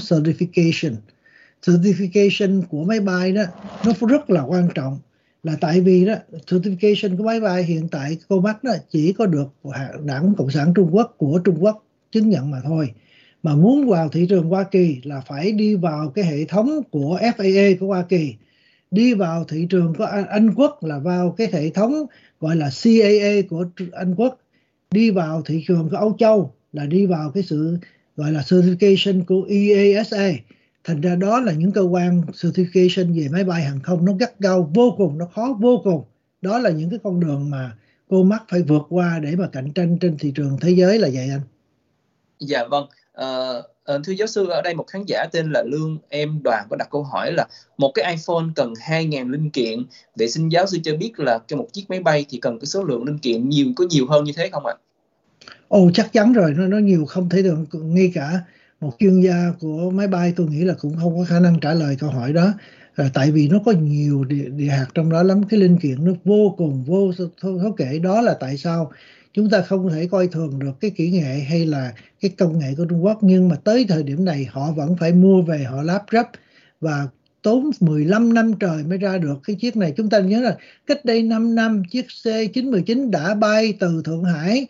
certification của máy bay đó, nó rất là quan trọng. Là tại vì đó, certification của máy bay hiện tại Comac đó chỉ có được đảng Cộng sản Trung Quốc của Trung Quốc chứng nhận mà thôi. Mà muốn vào thị trường Hoa Kỳ là phải đi vào cái hệ thống của FAA của Hoa Kỳ, đi vào thị trường của Anh Quốc là vào cái hệ thống gọi là CAA của Anh Quốc, đi vào thị trường của Âu Châu là đi vào cái sự gọi là certification của EASA. Thành ra đó là những cơ quan certification về máy bay hàng không nó gắt gao vô cùng, nó khó vô cùng. Đó là những cái con đường mà Comac phải vượt qua để mà cạnh tranh trên thị trường thế giới là vậy anh. Dạ vâng. Thưa giáo sư, ở đây một khán giả tên là Lương Em Đoàn có đặt câu hỏi là một cái iPhone cần 2.000 linh kiện. Vậy xin giáo sư cho biết là cho một chiếc máy bay thì cần cái số lượng linh kiện có nhiều hơn như thế không ạ? Ồ, chắc chắn rồi, nó nhiều không thể được. Ngay cả một chuyên gia của máy bay tôi nghĩ là cũng không có khả năng trả lời câu hỏi đó. Tại vì nó có nhiều địa hạt trong đó lắm, cái linh kiện nó vô cùng vô số kể. Đó là tại sao chúng ta không thể coi thường được cái kỹ nghệ hay là cái công nghệ của Trung Quốc. Nhưng mà tới thời điểm này họ vẫn phải mua về, họ lắp ráp và tốn 15 năm trời mới ra được cái chiếc này. Chúng ta nhớ là cách đây 5 năm chiếc C919 đã bay từ Thượng Hải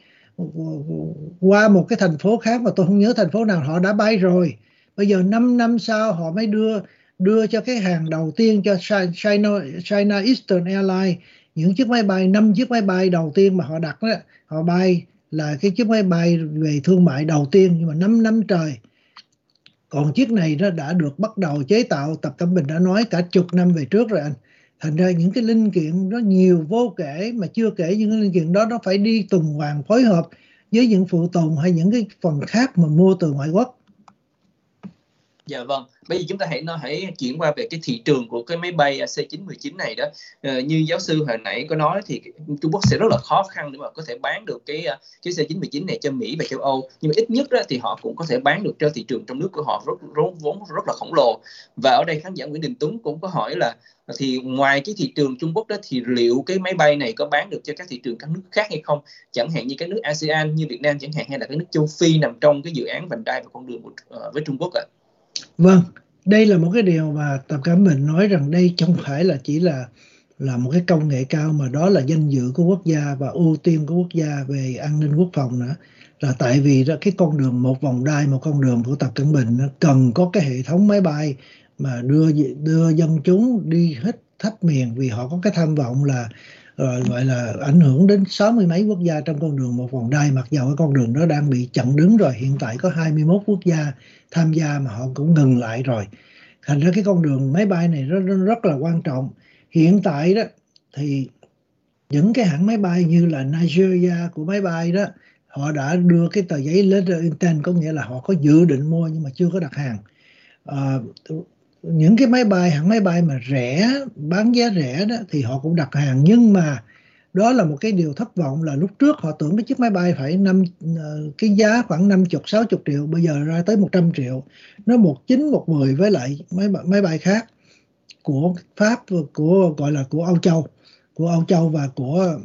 qua một cái thành phố khác mà tôi không nhớ thành phố nào, họ đã bay rồi. Bây giờ 5 năm sau họ mới đưa cho cái hàng đầu tiên cho China Eastern Airlines những chiếc máy bay, 5 chiếc máy bay đầu tiên mà họ đặt đó, họ bay là cái chiếc máy bay về thương mại đầu tiên, nhưng mà 5 năm trời. Còn chiếc này nó đã được bắt đầu chế tạo, Tập Cận Bình đã nói cả chục năm về trước rồi anh. Thành ra những cái linh kiện nó nhiều vô kể, mà chưa kể những cái linh kiện đó nó phải đi tuần hoàn phối hợp với những phụ tùng hay những cái phần khác mà mua từ ngoại quốc. Dạ vâng, bây giờ chúng ta hãy chuyển qua về cái thị trường của cái máy bay C919 này đó. Như giáo sư hồi nãy có nói thì Trung Quốc sẽ rất là khó khăn để mà có thể bán được cái C919 này cho Mỹ và châu Âu. Nhưng mà ít nhất đó, thì họ cũng có thể bán được cho thị trường trong nước của họ vốn rất là khổng lồ. Và ở đây khán giả Nguyễn Đình Tuấn cũng có hỏi là thì ngoài cái thị trường Trung Quốc đó thì liệu cái máy bay này có bán được cho các thị trường các nước khác hay không? Chẳng hạn như các nước ASEAN như Việt Nam chẳng hạn, hay là các nước châu Phi nằm trong cái dự án vành đai và con đường với Trung Quốc ạ? Vâng, đây là một cái điều mà Tập Cận Bình nói rằng đây không phải là chỉ là một cái công nghệ cao, mà đó là danh dự của quốc gia và ưu tiên của quốc gia về an ninh quốc phòng nữa. Là tại vì đó, cái con đường một vòng đai, một con đường của Tập Cận Bình nó cần có cái hệ thống máy bay mà đưa dân chúng đi hết khắp miền, vì họ có cái tham vọng là gọi là ảnh hưởng đến 60 mấy quốc gia trong con đường một vòng đai, mặc dầu cái con đường đó đang bị chặn đứng rồi. Hiện tại có 21 quốc gia tham gia mà họ cũng ngừng lại rồi. Thành ra cái con đường máy bay này rất là quan trọng. Hiện tại đó thì những cái hãng máy bay như là Nigeria của máy bay đó, họ đã đưa cái tờ giấy letter intent, có nghĩa là họ có dự định mua nhưng mà chưa có đặt hàng. Những cái hãng máy bay mà rẻ, bán giá rẻ đó thì họ cũng đặt hàng, nhưng mà đó là một cái điều thất vọng là lúc trước họ tưởng cái chiếc máy bay phải cái giá khoảng 50-60 triệu, bây giờ ra tới 100 triệu. Nó 19-10 với lại máy bay khác của Pháp, của gọi là của Âu Châu và của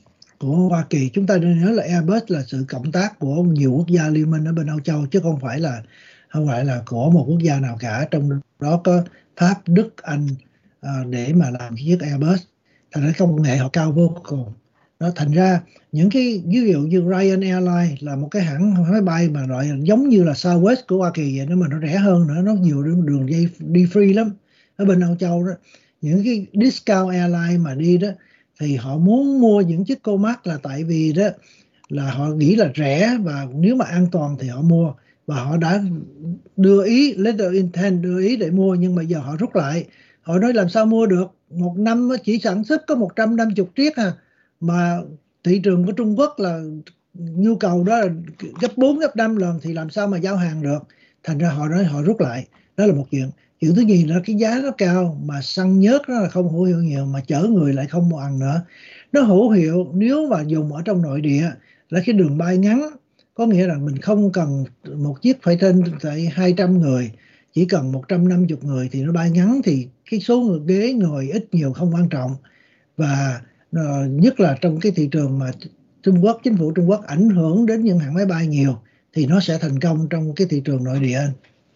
Hoa Kỳ. Chúng ta nên nhớ là Airbus là sự cộng tác của nhiều quốc gia liên minh ở bên Âu Châu, chứ không phải là của một quốc gia nào cả, trong đó có Pháp, Đức, Anh để mà làm chiếc Airbus. Thành ra công nghệ họ cao vô cùng. Đó, thành ra những cái ví dụ như Ryan Airlines là một cái hãng máy bay mà loại giống như là Southwest của Hoa Kỳ vậy đó, mà nó rẻ hơn nữa, nó nhiều đường dây đi free lắm ở bên Âu Châu đó. Những cái discount airline mà đi đó thì họ muốn mua những chiếc Comac là tại vì đó là họ nghĩ là rẻ và nếu mà an toàn thì họ mua, và họ đã đưa ý letter intent, đưa ý để mua, nhưng mà giờ họ rút lại. Họ nói làm sao mua được, một năm chỉ sản xuất có 150 chiếc mà thị trường của Trung Quốc là nhu cầu đó là gấp 4 gấp 5 lần, thì làm sao mà giao hàng được. Thành ra họ nói họ rút lại. Đó là một chuyện. Chuyện thứ nhì là cái giá nó cao, mà xăng nhớt nó là không hữu hiệu nhiều, mà chở người lại không mua ăn nữa. Nó hữu hiệu nếu mà dùng ở trong nội địa là cái đường bay ngắn, có nghĩa là mình không cần một chiếc phải trên 200 người, chỉ cần 150 người thì nó bay ngắn, thì cái số ghế ngồi ít nhiều không quan trọng. Và nhất là trong cái thị trường mà chính phủ Trung Quốc ảnh hưởng đến những hãng máy bay nhiều, thì nó sẽ thành công trong cái thị trường nội địa.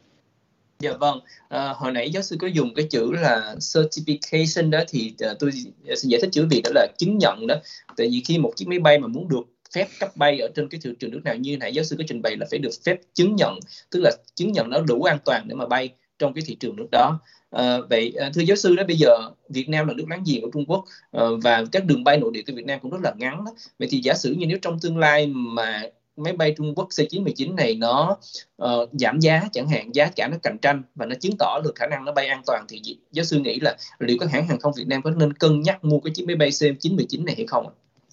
Dạ vâng, hồi nãy giáo sư có dùng cái chữ là certification đó, thì tôi sẽ giải thích chữ Việt đó là chứng nhận đó. Tại vì khi một chiếc máy bay mà muốn được phép cấp bay ở trên cái thị trường nước nào, như nãy giáo sư có trình bày là phải được phép chứng nhận, tức là chứng nhận nó đủ an toàn để mà bay trong cái thị trường nước đó. Vậy thưa giáo sư đó, bây giờ Việt Nam là nước láng giềng của Trung Quốc, và các đường bay nội địa của Việt Nam cũng rất là ngắn đó. Vậy thì giả sử như nếu trong tương lai mà máy bay Trung Quốc C919 này nó giảm giá chẳng hạn, giá cả nó cạnh tranh và nó chứng tỏ được khả năng nó bay an toàn, thì giáo sư nghĩ là liệu các hãng hàng không Việt Nam có nên cân nhắc mua cái chiếc máy bay C919 này hay không ạ?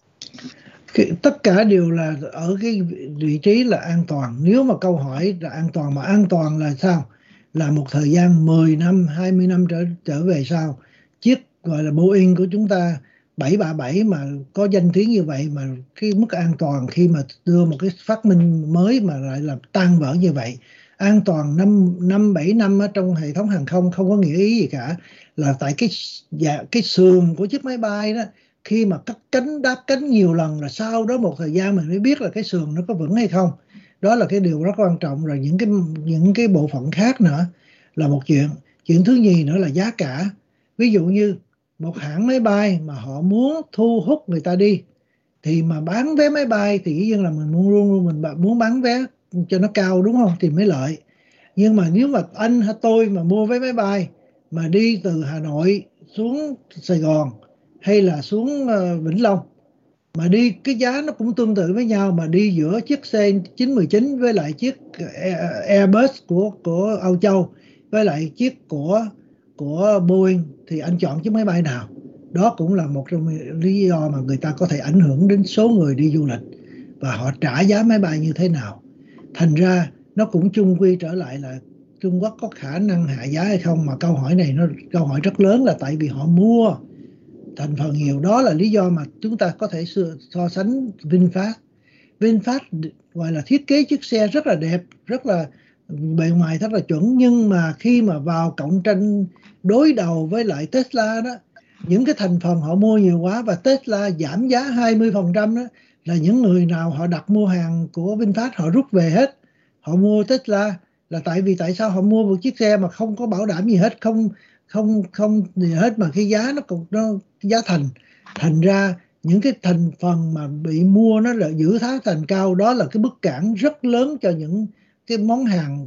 Tất cả đều là ở cái vị trí là an toàn. Nếu mà câu hỏi là an toàn, mà an toàn là sao? Là một thời gian 10 năm, 20 năm trở về sau, chiếc gọi là Boeing của chúng ta 737 mà có danh tiếng như vậy, mà cái mức an toàn khi mà đưa một cái phát minh mới mà lại làm tan vỡ như vậy. An toàn 5-7 năm ở trong hệ thống hàng không không có nghĩa ý gì cả, là tại cái sườn của chiếc máy bay đó, khi mà cất cánh đáp cánh nhiều lần là sau đó một thời gian mình mới biết là cái sườn nó có vững hay không. Đó là cái điều rất quan trọng. Rồi những cái bộ phận khác nữa là một chuyện thứ nhì nữa là giá cả. Ví dụ như một hãng máy bay mà họ muốn thu hút người ta đi, thì mà bán vé máy bay thì dĩ nhiên là mình muốn bán vé cho nó cao, đúng không, thì mới lợi. Nhưng mà nếu mà anh hay tôi mà mua vé máy bay mà đi từ Hà Nội xuống Sài Gòn hay là xuống Vĩnh Long, mà đi cái giá nó cũng tương tự với nhau, mà đi giữa chiếc C919 với lại chiếc Airbus của Âu Châu với lại chiếc của Boeing, thì anh chọn chiếc máy bay nào? Đó cũng là một trong lý do mà người ta có thể ảnh hưởng đến số người đi du lịch và họ trả giá máy bay như thế nào. Thành ra nó cũng chung quy trở lại là Trung Quốc có khả năng hạ giá hay không, mà câu hỏi này câu hỏi rất lớn, là tại vì họ mua thành phần nhiều. Đó là lý do mà chúng ta có thể so sánh VinFast. VinFast gọi là thiết kế chiếc xe rất là đẹp, rất là bề ngoài rất là chuẩn, nhưng mà khi mà vào cạnh tranh đối đầu với lại Tesla đó, những cái thành phần họ mua nhiều quá và Tesla giảm giá 20% đó, là những người nào họ đặt mua hàng của VinFast họ rút về hết. Họ mua Tesla là tại sao họ mua một chiếc xe mà không có bảo đảm gì hết, không gì hết, mà cái giá nó giá thành ra những cái thành phần mà bị mua nó là giữ giá thành cao. Đó là cái bức cản rất lớn cho những cái món hàng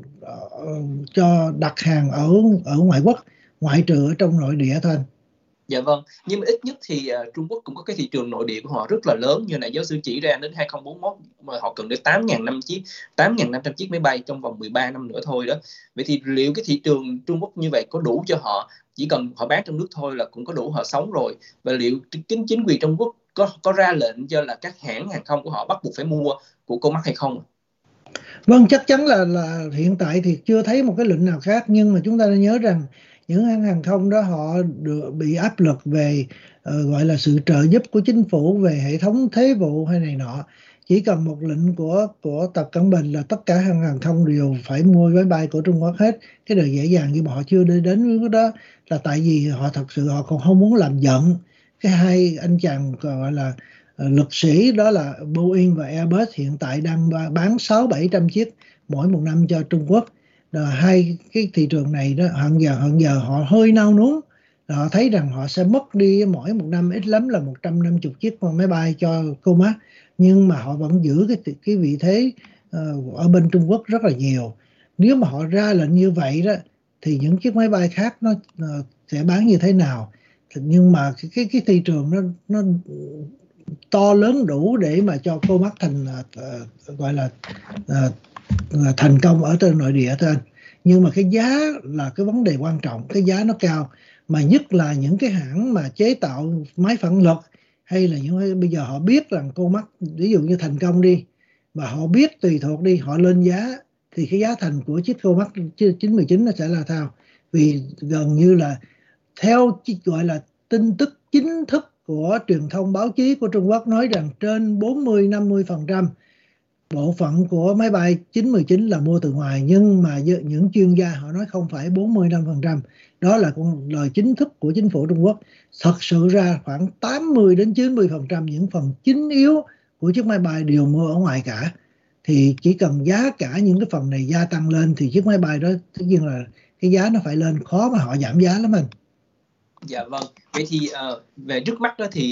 cho đặt hàng ở ngoại quốc, ngoại trừ ở trong nội địa thôi. Dạ vâng, nhưng mà ít nhất thì Trung Quốc cũng có cái thị trường nội địa của họ rất là lớn, như nãy giáo sư chỉ ra, đến 2041 mà họ cần đến 8.500 chiếc máy bay trong vòng 13 năm nữa thôi đó. Vậy thì liệu cái thị trường Trung Quốc như vậy có đủ cho họ, chỉ cần họ bán trong nước thôi là cũng có đủ họ sống rồi? Và liệu chính quyền Trung Quốc có ra lệnh cho là các hãng hàng không của họ bắt buộc phải mua của Comac hay không? Vâng, chắc chắn là hiện tại thì chưa thấy một cái lệnh nào khác, nhưng mà chúng ta nên nhớ rằng những hãng hàng không đó họ bị áp lực về gọi là sự trợ giúp của chính phủ về hệ thống thuế vụ hay này nọ. Chỉ cần một lệnh của Tập Cận Bình là tất cả hãng hàng không đều phải mua máy bay của Trung Quốc hết. Cái đời dễ dàng, nhưng mà họ chưa đi đến cái đó là tại vì họ thật sự họ còn không muốn làm giận cái hai anh chàng gọi là lực sĩ, đó là Boeing và Airbus. Hiện tại đang bán 600-700 chiếc mỗi một năm cho Trung Quốc. Hai cái thị trường này đó hiện giờ họ hơi nao núng, họ thấy rằng họ sẽ mất đi mỗi một năm ít lắm là 150 chiếc máy bay cho Comac, nhưng mà họ vẫn giữ cái vị thế ở bên Trung Quốc rất là nhiều. Nếu mà họ ra lệnh như vậy đó thì những chiếc máy bay khác nó sẽ bán như thế nào? Nhưng mà cái thị trường nó to lớn đủ để mà cho Comac gọi là thành công ở trên nội địa thôi. Nhưng mà cái giá là cái vấn đề quan trọng, cái giá nó cao, mà nhất là những cái hãng mà chế tạo máy phản lực, hay là bây giờ họ biết rằng Comac ví dụ như thành công đi, mà họ biết tùy thuộc đi, họ lên giá thì cái giá thành của chiếc Comac 919 nó sẽ là sao? Vì gần như là theo gọi là tin tức chính thức của truyền thông báo chí của Trung Quốc nói rằng trên 40-50% bộ phận của máy bay 919 là mua từ ngoài, nhưng mà những chuyên gia họ nói không phải 45%. Đó là con lời chính thức của chính phủ Trung Quốc. Thật sự ra khoảng 80-90% những phần chính yếu của chiếc máy bay đều mua ở ngoài cả. Thì chỉ cần giá cả những cái phần này gia tăng lên thì chiếc máy bay đó tất nhiên là cái giá nó phải lên, khó mà họ giảm giá lắm anh. Dạ vâng, vậy thì về trước mắt đó thì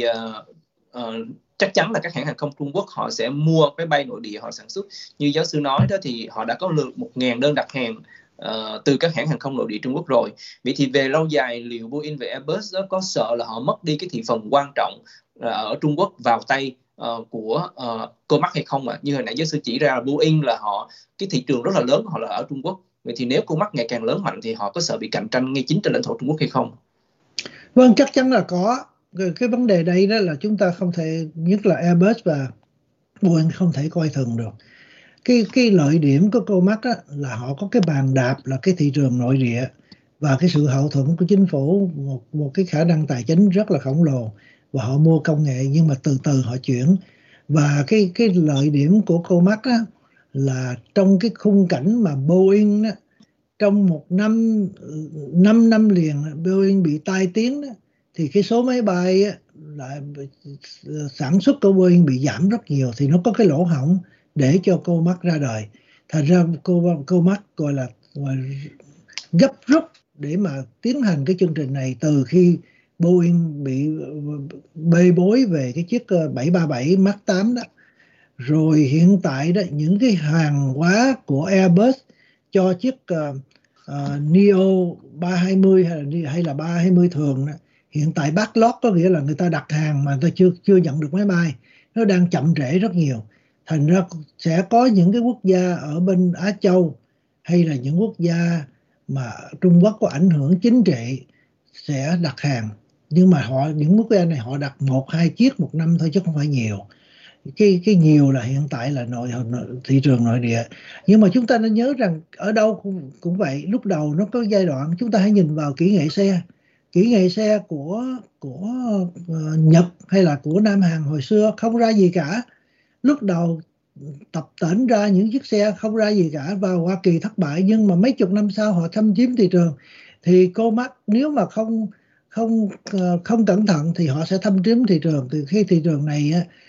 chắc chắn là các hãng hàng không Trung Quốc họ sẽ mua máy bay nội địa họ sản xuất. Như giáo sư nói đó thì họ đã có lượt 1.000 đơn đặt hàng từ các hãng hàng không nội địa Trung Quốc rồi. Vậy thì về lâu dài, liệu Boeing và Airbus đó có sợ là họ mất đi cái thị phần quan trọng ở Trung Quốc vào tay của Comac hay không ạ? Như hồi nãy giáo sư chỉ ra là Boeing là cái thị trường rất là lớn họ là ở Trung Quốc. Vậy thì nếu Comac ngày càng lớn mạnh thì họ có sợ bị cạnh tranh ngay chính trên lãnh thổ Trung Quốc hay không? Vâng, chắc chắn là có. Cái vấn đề đây đó là chúng ta không thể, nhất là Airbus và Boeing không thể coi thường được. Cái lợi điểm của Comac á, là họ có cái bàn đạp là cái thị trường nội địa và cái sự hậu thuẫn của chính phủ, một cái khả năng tài chính rất là khổng lồ, và họ mua công nghệ nhưng mà từ từ họ chuyển. Và cái lợi điểm của Comac á, là trong cái khung cảnh mà Boeing á, trong một năm 5 năm liền Boeing bị tai tiếng đó, thì cái số máy bay á, là sản xuất của Boeing bị giảm rất nhiều, thì nó có cái lỗ hổng để cho Comac ra đời. Thành ra Comac gọi là gấp rút để mà tiến hành cái chương trình này từ khi Boeing bị bê bối về cái chiếc 737 Max 8 đó. Rồi hiện tại đó, những cái hàng hóa của Airbus cho chiếc Neo 320 hay là 320 thường đó, hiện tại backlog có nghĩa là người ta đặt hàng mà người ta chưa nhận được máy bay, nó đang chậm trễ rất nhiều. Thành ra sẽ có những cái quốc gia ở bên Á Châu hay là những quốc gia mà Trung Quốc có ảnh hưởng chính trị sẽ đặt hàng, nhưng mà những quốc gia này họ đặt 1-2 chiếc một năm thôi chứ không phải nhiều. cái nhiều là hiện tại là thị trường nội địa. Nhưng mà chúng ta nên nhớ rằng ở đâu cũng vậy, lúc đầu nó có giai đoạn. Chúng ta hãy nhìn vào kỹ nghệ xe của Nhật hay là của Nam Hàn hồi xưa không ra gì cả. Lúc đầu tập tễnh ra những chiếc xe không ra gì cả, và Hoa Kỳ thất bại, nhưng mà mấy chục năm sau họ thâm chiếm thị trường. Thì Comac nếu mà không cẩn thận thì họ sẽ thâm chiếm thị trường. Từ khi thị trường này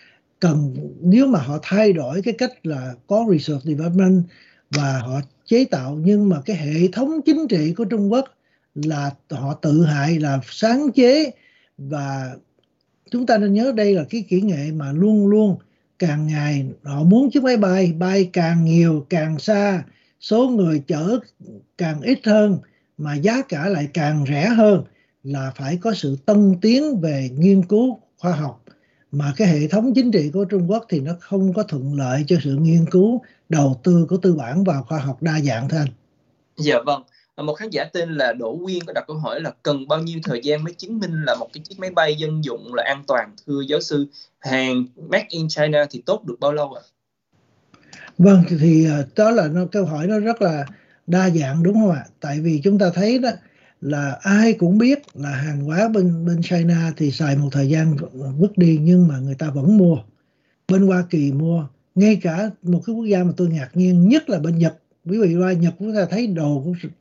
nếu mà họ thay đổi cái cách là có research development và họ chế tạo, nhưng mà cái hệ thống chính trị của Trung Quốc là họ tự hại, là sáng chế. Và chúng ta nên nhớ đây là cái kỹ nghệ mà luôn luôn càng ngày họ muốn chiếc máy bay càng nhiều càng xa, số người chở càng ít hơn, mà giá cả lại càng rẻ hơn, là phải có sự tân tiến về nghiên cứu khoa học. Mà cái hệ thống chính trị của Trung Quốc thì nó không có thuận lợi cho sự nghiên cứu đầu tư của tư bản vào khoa học đa dạng thôi anh. Dạ vâng. Một khán giả tên là Đỗ Nguyên có đặt câu hỏi là cần bao nhiêu thời gian mới chứng minh là một cái chiếc máy bay dân dụng là an toàn, thưa giáo sư? Hàng made in China thì tốt được bao lâu ạ? Vâng, thì đó là câu hỏi nó rất là đa dạng, đúng không ạ? Tại vì chúng ta thấy đó là ai cũng biết là hàng hóa bên China thì xài một thời gian vứt đi, nhưng mà người ta vẫn mua. Bên Hoa Kỳ mua, ngay cả một cái quốc gia mà tôi ngạc nhiên nhất là bên Nhật. Quý vị qua Nhật chúng ta thấy đồ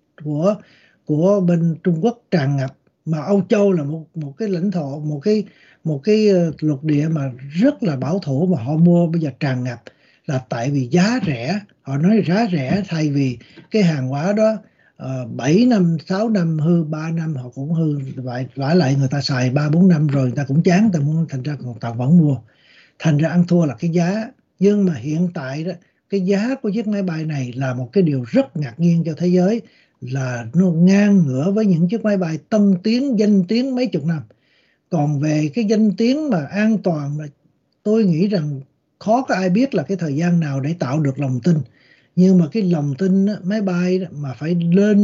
của bên Trung Quốc tràn ngập, mà Âu Châu là một cái lãnh thổ, một cái lục địa mà rất là bảo thủ, mà họ mua bây giờ tràn ngập, là tại vì giá rẻ. Họ nói giá rẻ, thay vì cái hàng hóa đó 7 năm 6 năm hư, 3 năm họ cũng hư, vả lại người ta xài 3-4 năm rồi người ta cũng chán, ta muốn, thành ra còn ta vẫn mua. Thành ra ăn thua là cái giá. Nhưng mà hiện tại đó, cái giá của chiếc máy bay này là một cái điều rất ngạc nhiên cho thế giới, là nó ngang ngửa với những chiếc máy bay tân tiến, danh tiếng mấy chục năm. Còn về cái danh tiếng mà an toàn, tôi nghĩ rằng khó có ai biết là cái thời gian nào để tạo được lòng tin. Nhưng mà cái lòng tin máy bay mà phải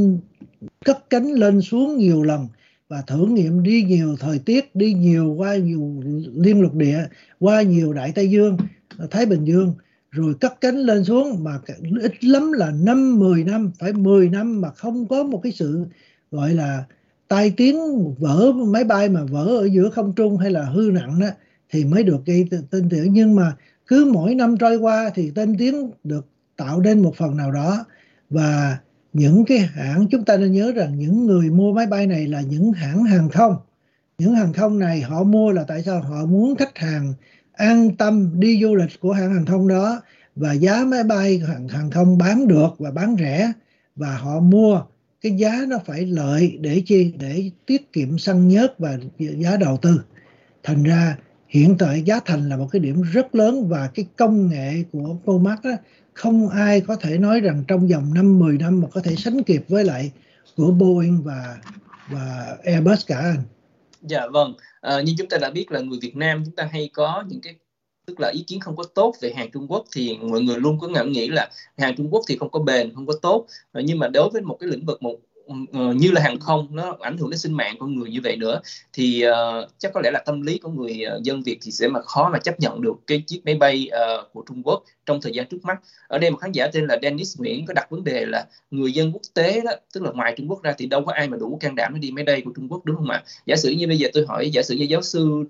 cất cánh lên xuống nhiều lần, và thử nghiệm đi nhiều thời tiết, đi nhiều qua nhiều liên lục địa, qua nhiều Đại Tây Dương, Thái Bình Dương, rồi cất cánh lên xuống, mà ít lắm là 5-10 năm, phải 10 năm mà không có một cái sự gọi là tai tiếng vỡ máy bay, mà vỡ ở giữa không trung hay là hư nặng đó, thì mới được gây tên tiếng. Nhưng mà cứ mỗi năm trôi qua thì tên tiếng được tạo nên một phần nào đó. Và những cái hãng, chúng ta nên nhớ rằng những người mua máy bay này là những hãng hàng không. Những hàng không này họ mua là tại sao? Họ muốn khách hàng an tâm đi du lịch của hãng hàng không đó, và giá máy bay hàng không bán được và bán rẻ, và họ mua cái giá nó phải lợi để chi? Để tiết kiệm xăng nhớt và giá đầu tư. Thành ra hiện tại giá thành là một cái điểm rất lớn, và cái công nghệ của Comac á, không ai có thể nói rằng trong vòng 5-10 năm mà có thể sánh kịp với lại của Boeing và Airbus cả anh. Dạ vâng. Như chúng ta đã biết là người Việt Nam chúng ta hay có những cái tức là ý kiến không có tốt về hàng Trung Quốc, thì mọi người luôn có ngẫm nghĩ là hàng Trung Quốc thì không có bền, không có tốt. Nhưng mà đối với một cái lĩnh vực như là hàng không, nó ảnh hưởng đến sinh mạng con người như vậy nữa, thì chắc có lẽ là tâm lý của người dân Việt thì sẽ khó mà chấp nhận được cái chiếc máy bay của Trung Quốc trong thời gian trước mắt. Ở đây một khán giả tên là Dennis Nguyễn có đặt vấn đề là người dân quốc tế đó, tức là ngoài Trung Quốc ra thì đâu có ai mà đủ can đảm để đi máy bay của Trung Quốc, đúng không ạ? Giả sử như bây giờ tôi hỏi, giả sử như giáo sư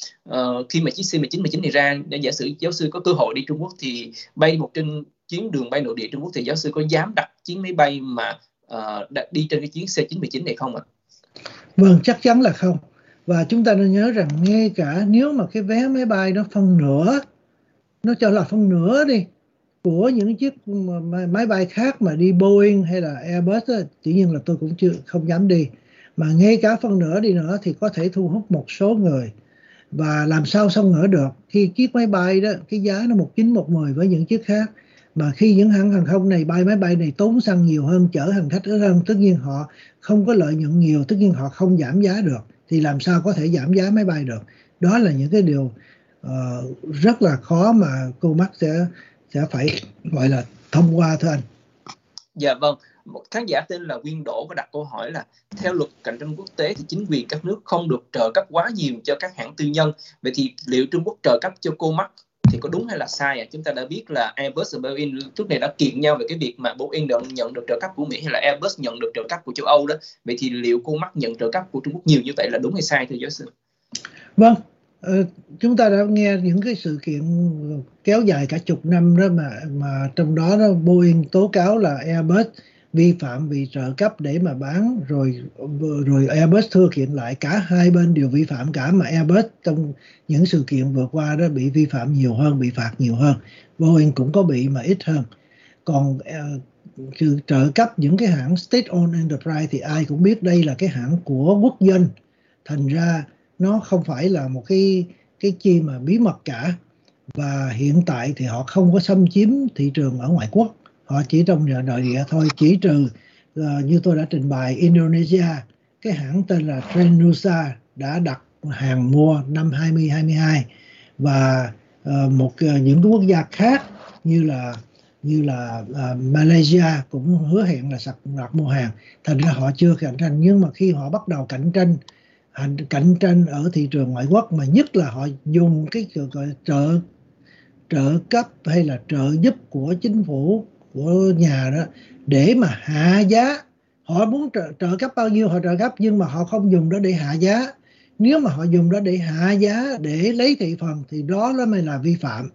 khi mà chiếc C-19 này ra, giả sử giáo sư có cơ hội đi Trung Quốc thì bay một trên chuyến đường bay nội địa Trung Quốc, thì giáo sư có dám đặt chuyến máy bay mà đi trên cái chuyến C-19 này không ạ? Vâng, chắc chắn là không. Và chúng ta nên nhớ rằng ngay cả nếu mà cái vé máy bay nó phân nửa, nó cho là phân nửa đi, của những chiếc máy bay khác mà đi Boeing hay là Airbus á, chỉ nhiên là tôi cũng không dám đi. Mà ngay cả phân nửa đi nữa thì có thể thu hút một số người. Và làm sao xong ngỡ được khi chiếc máy bay đó cái giá nó 19-10 với những chiếc khác. Mà khi những hãng hàng không này máy bay này tốn xăng nhiều hơn, chở hành khách ít hơn, tất nhiên họ không có lợi nhuận nhiều, tất nhiên họ không giảm giá được, thì làm sao có thể giảm giá máy bay được. Đó là những cái điều rất là khó mà Comac sẽ phải gọi là thông qua thưa anh. Dạ vâng. Một khán giả tên là Nguyên Đỗ có đặt câu hỏi là theo luật cạnh tranh quốc tế thì chính quyền các nước không được trợ cấp quá nhiều cho các hãng tư nhân. Vậy thì liệu Trung Quốc trợ cấp cho Comac thì có đúng hay là sai? Chúng ta đã biết là Airbus và Boeing trước này đã kiện nhau về cái việc mà Boeing đã nhận được trợ cấp của Mỹ hay là Airbus nhận được trợ cấp của châu Âu đó. Vậy thì liệu con mắt nhận trợ cấp của Trung Quốc nhiều như vậy là đúng hay sai thưa giáo sư? Vâng, chúng ta đã nghe những cái sự kiện kéo dài cả chục năm đó, mà trong đó Boeing tố cáo là Airbus vi phạm vì trợ cấp để mà bán, rồi Airbus thưa kiện lại, cả hai bên đều vi phạm cả, mà Airbus trong những sự kiện vừa qua đó bị vi phạm nhiều hơn, bị phạt nhiều hơn. Boeing cũng có bị mà ít hơn. Còn sự trợ cấp những cái hãng state-owned enterprise thì ai cũng biết đây là cái hãng của quốc doanh, thành ra nó không phải là một cái chi mà bí mật cả. Và hiện tại thì họ không có xâm chiếm thị trường ở ngoại quốc, họ chỉ trong nội địa thôi, chỉ trừ như tôi đã trình bày, Indonesia, cái hãng tên là Trenusa đã đặt hàng mua năm 2022, và những cái quốc gia khác như là Malaysia cũng hứa hẹn là đặt mua hàng. Thành ra họ chưa cạnh tranh, nhưng mà khi họ bắt đầu cạnh tranh ở thị trường ngoại quốc, mà nhất là họ dùng cái gọi trợ cấp hay là trợ giúp của chính phủ, của nhà đó, để mà hạ giá. Họ muốn trợ cấp bao nhiêu họ trợ cấp, nhưng mà họ không dùng đó để hạ giá. Nếu mà họ dùng đó để hạ giá, để lấy thị phần, thì đó mới là vi phạm.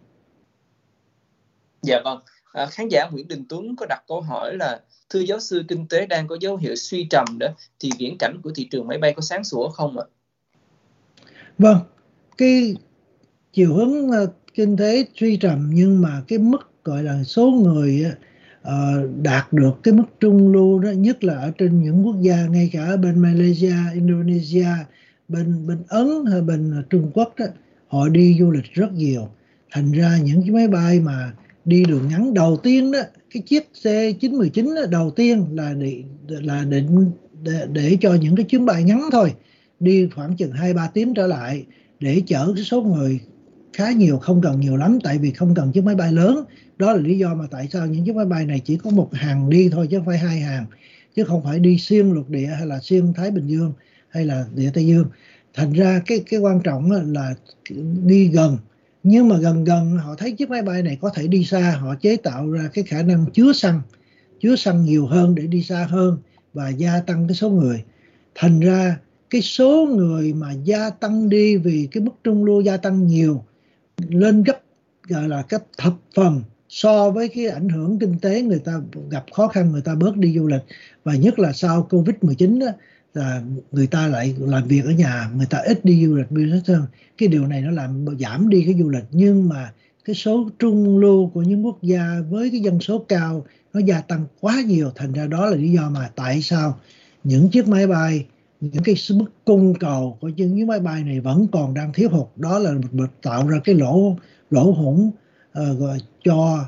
Dạ vâng. Khán giả Nguyễn Đình Tuấn có đặt câu hỏi là: thưa giáo sư, kinh tế đang có dấu hiệu suy trầm đó, thì viễn cảnh của thị trường máy bay có sáng sủa không ạ? Vâng, cái chiều hướng kinh tế suy trầm, nhưng mà cái mức gọi là số người đạt được cái mức trung lưu đó, nhất là ở trên những quốc gia, ngay cả ở bên Malaysia, Indonesia, bên Ấn hay bên Trung Quốc đó, họ đi du lịch rất nhiều. Thành ra những cái máy bay mà đi đường ngắn đầu tiên đó, cái chiếc C919 đó, đầu tiên là định để cho những cái chuyến bay ngắn thôi, đi khoảng chừng 2-3 tiếng trở lại, để chở cái số người khá nhiều, không cần nhiều lắm, tại vì không cần chiếc máy bay lớn. Đó là lý do mà tại sao những chiếc máy bay này chỉ có một hàng đi thôi, chứ không phải hai hàng, chứ không phải đi xuyên lục địa hay là xuyên Thái Bình Dương hay là địa Tây Dương. Thành ra cái quan trọng là đi gần, nhưng mà gần họ thấy chiếc máy bay này có thể đi xa, họ chế tạo ra cái khả năng chứa xăng nhiều hơn để đi xa hơn và gia tăng cái số người. Thành ra cái số người mà gia tăng đi vì cái mức trung lưu gia tăng nhiều, lên gấp, gọi là gấp thập phần so với cái ảnh hưởng kinh tế, người ta gặp khó khăn, người ta bớt đi du lịch. Và nhất là sau Covid-19 đó, là người ta lại làm việc ở nhà, người ta ít đi du lịch business hơn. Cái điều này nó làm giảm đi cái du lịch, nhưng mà cái số trung lưu của những quốc gia với cái dân số cao nó gia tăng quá nhiều. Thành ra đó là lý do mà tại sao những chiếc máy bay, những cái mức cung cầu của những máy bay này vẫn còn đang thiếu hụt. Đó là tạo ra cái lỗ hổng cho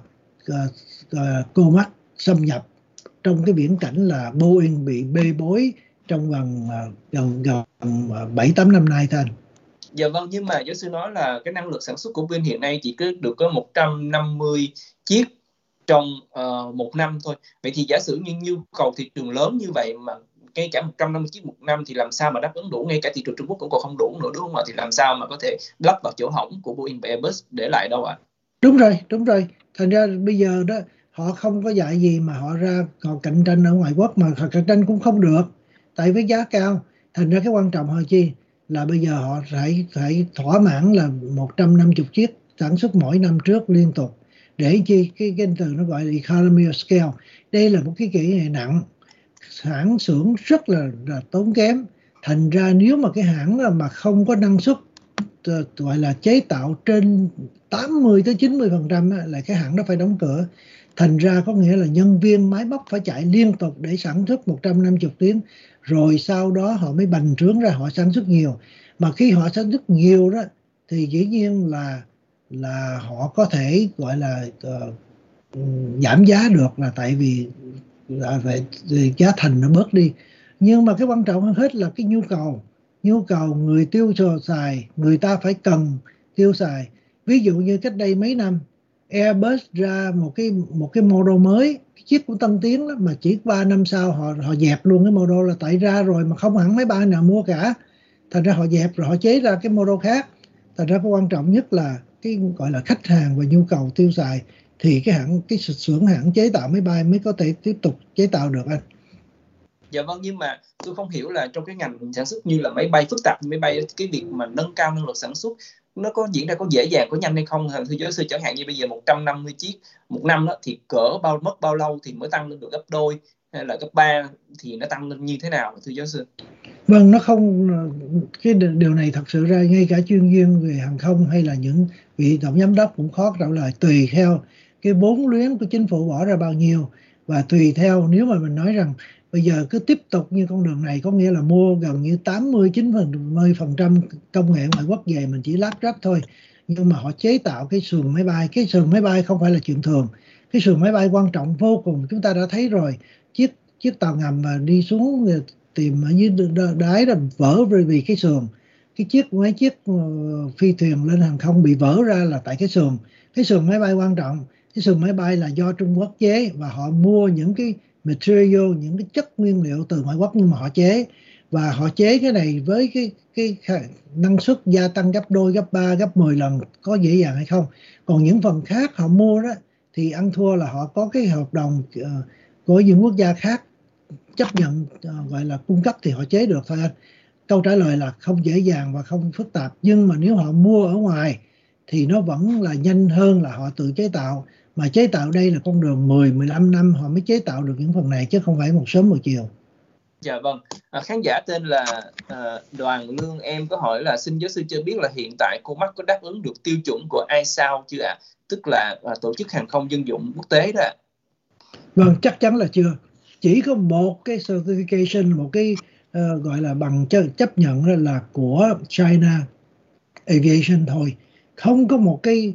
COMAC xâm nhập trong cái viễn cảnh là Boeing bị bê bối trong gần 7-8 năm nay thôi. Dạ vâng, nhưng mà giáo sư nói là cái năng lực sản xuất của Boeing hiện nay chỉ được có 150 chiếc trong một năm thôi. Vậy thì giả sử như nhu cầu thị trường lớn như vậy mà ngay cả 150 chiếc một năm thì làm sao mà đáp ứng đủ, ngay cả thị trường Trung Quốc cũng còn không đủ nữa, đúng không ạ? Thì làm sao mà có thể lắp vào chỗ hỏng của Boeing và Airbus để lại đâu ạ? Đúng rồi. Thành ra bây giờ đó họ không có dạy gì mà họ cạnh tranh ở ngoại quốc, mà họ cạnh tranh cũng không được, tại với giá cao. Thành ra cái quan trọng hơn chi là bây giờ họ phải thỏa mãn là 150 chiếc sản xuất mỗi năm trước liên tục, để chi cái từ nó gọi là economy of scale. Đây là một cái kỹ nghệ nặng, hãng xưởng rất là tốn kém. Thành ra nếu mà cái hãng mà không có năng suất gọi là chế tạo trên 80-90% là cái hãng đó phải đóng cửa. Thành ra có nghĩa là nhân viên máy móc phải chạy liên tục để sản xuất 150 tiếng, rồi sau đó họ mới bành trướng ra, họ sản xuất nhiều. Mà khi họ sản xuất nhiều đó thì dĩ nhiên là họ có thể gọi là giảm giá được, là tại vì giá thành nó bớt đi. Nhưng mà cái quan trọng hơn hết là cái nhu cầu người tiêu xài, người ta phải cần tiêu xài. Ví dụ như cách đây mấy năm Airbus ra một cái model mới, cái chiếc của tân tiến đó, mà chỉ 3 năm sau họ dẹp luôn cái model, là tại ra rồi mà không hẳn máy bay nào mua cả. Thành ra họ dẹp rồi họ chế ra cái model khác. Thành ra cái quan trọng nhất là cái gọi là khách hàng và nhu cầu tiêu xài thì cái xưởng hãng chế tạo máy bay mới có thể tiếp tục chế tạo được anh. Dạ vâng, nhưng mà tôi không hiểu là trong cái ngành sản xuất như là máy bay phức tạp như máy bay, cái việc mà nâng cao năng lực sản xuất nó có diễn ra có dễ dàng, có nhanh hay không? Thưa giáo sư, chẳng hạn như bây giờ 150 chiếc một năm đó, thì mất bao lâu thì mới tăng lên được gấp đôi hay là gấp 3 thì nó tăng lên như thế nào thưa giáo sư? Vâng, nó không, cái điều này thật sự ra ngay cả chuyên viên về hàng không hay là những vị tổng giám đốc cũng khó trả lời, tùy theo cái vốn liếng của chính phủ bỏ ra bao nhiêu, và tùy theo, nếu mà mình nói rằng bây giờ cứ tiếp tục như con đường này, có nghĩa là mua gần như 80-90% công nghệ ngoại quốc về, mình chỉ lắp ráp thôi, nhưng mà họ chế tạo cái sườn máy bay. Cái sườn máy bay không phải là chuyện thường, cái sườn máy bay quan trọng vô cùng. Chúng ta đã thấy rồi, chiếc tàu ngầm mà đi xuống tìm ở dưới đáy là vỡ vì cái sườn. Mấy chiếc phi thuyền lên hàng không bị vỡ ra là tại cái sườn máy bay quan trọng. Cái sườn máy bay là do Trung Quốc chế, và họ mua những cái material, những cái chất nguyên liệu từ ngoại quốc, nhưng mà họ chế, và họ chế cái này với cái năng suất gia tăng gấp đôi, gấp 3, gấp 10 lần, có dễ dàng hay không? Còn những phần khác họ mua đó thì ăn thua là họ có cái hợp đồng của những quốc gia khác chấp nhận gọi là cung cấp thì họ chế được thôi anh. Câu trả lời là không dễ dàng và không phức tạp, nhưng mà nếu họ mua ở ngoài thì nó vẫn là nhanh hơn là họ tự chế tạo. Mà chế tạo đây là con đường 10-15 năm họ mới chế tạo được những phần này, chứ không phải một sớm một chiều. Dạ vâng, khán giả tên là Đoàn Lương em có hỏi là xin giáo sư cho biết là hiện tại Comac có đáp ứng được tiêu chuẩn của ISAO chưa ạ? Tức là tổ chức hàng không dân dụng quốc tế đó ạ. Vâng, chắc chắn là chưa. Chỉ có một cái certification, một cái gọi là bằng chấp nhận là của China Aviation thôi. Không có một cái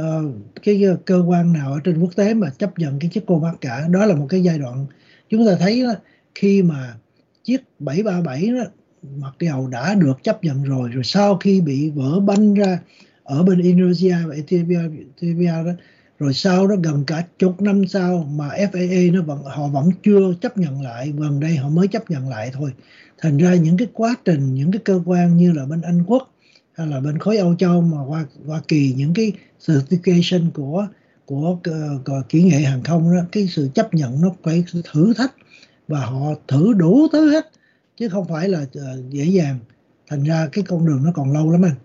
cơ quan nào ở trên quốc tế mà chấp nhận cái chiếc Comac cả. Đó là một cái giai đoạn chúng ta thấy đó, khi mà chiếc 737 đó, mặc dầu đã được chấp nhận rồi sau khi bị vỡ banh ra ở bên Indonesia và Ethiopia đó, rồi sau đó gần cả chục năm sau mà FAA họ vẫn chưa chấp nhận lại, gần đây họ mới chấp nhận lại thôi. Thành ra những cái quá trình, những cái cơ quan như là bên Anh Quốc hay là bên khối Âu Châu mà Hoa Kỳ, những cái certification của kỹ nghệ hàng không đó, cái sự chấp nhận nó phải thử thách và họ thử đủ thứ hết chứ không phải là dễ dàng. Thành ra cái con đường nó còn lâu lắm anh.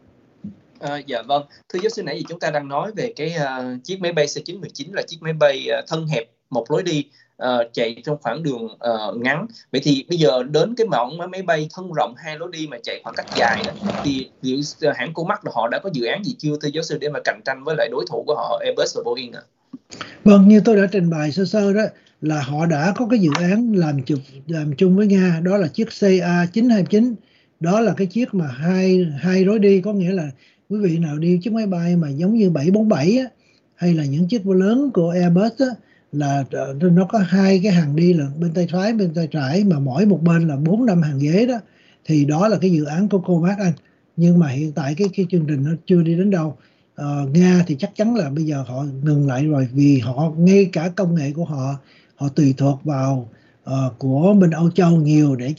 Dạ vâng, thưa giáo sư, nãy giờ chúng ta đang nói về cái chiếc máy bay C919 là chiếc máy bay thân hẹp một lối đi, chạy trong khoảng đường ngắn. Vậy thì bây giờ đến cái mẫu máy bay thân rộng hai lối đi mà chạy khoảng cách dài đó, thì hãng Comac là họ đã có dự án gì chưa thưa giáo sư để mà cạnh tranh với lại đối thủ của họ Airbus và Boeing ạ? Vâng, như tôi đã trình bày sơ sơ đó, là họ đã có cái dự án làm chung với Nga, đó là chiếc CA929. Đó là cái chiếc mà hai lối đi, có nghĩa là quý vị nào đi chiếc máy bay mà giống như 747 á, hay là những chiếc lớn của Airbus á, là nó có hai cái hàng đi là bên tay trái bên tay trái, mà mỗi một bên là 4-5 hàng ghế đó, thì đó là cái dự án của Comac anh. Nhưng mà hiện tại cái chương trình nó chưa đi đến đâu. Nga thì chắc chắn là bây giờ họ ngừng lại rồi, vì họ ngay cả công nghệ của họ tùy thuộc vào của bên Âu Châu nhiều để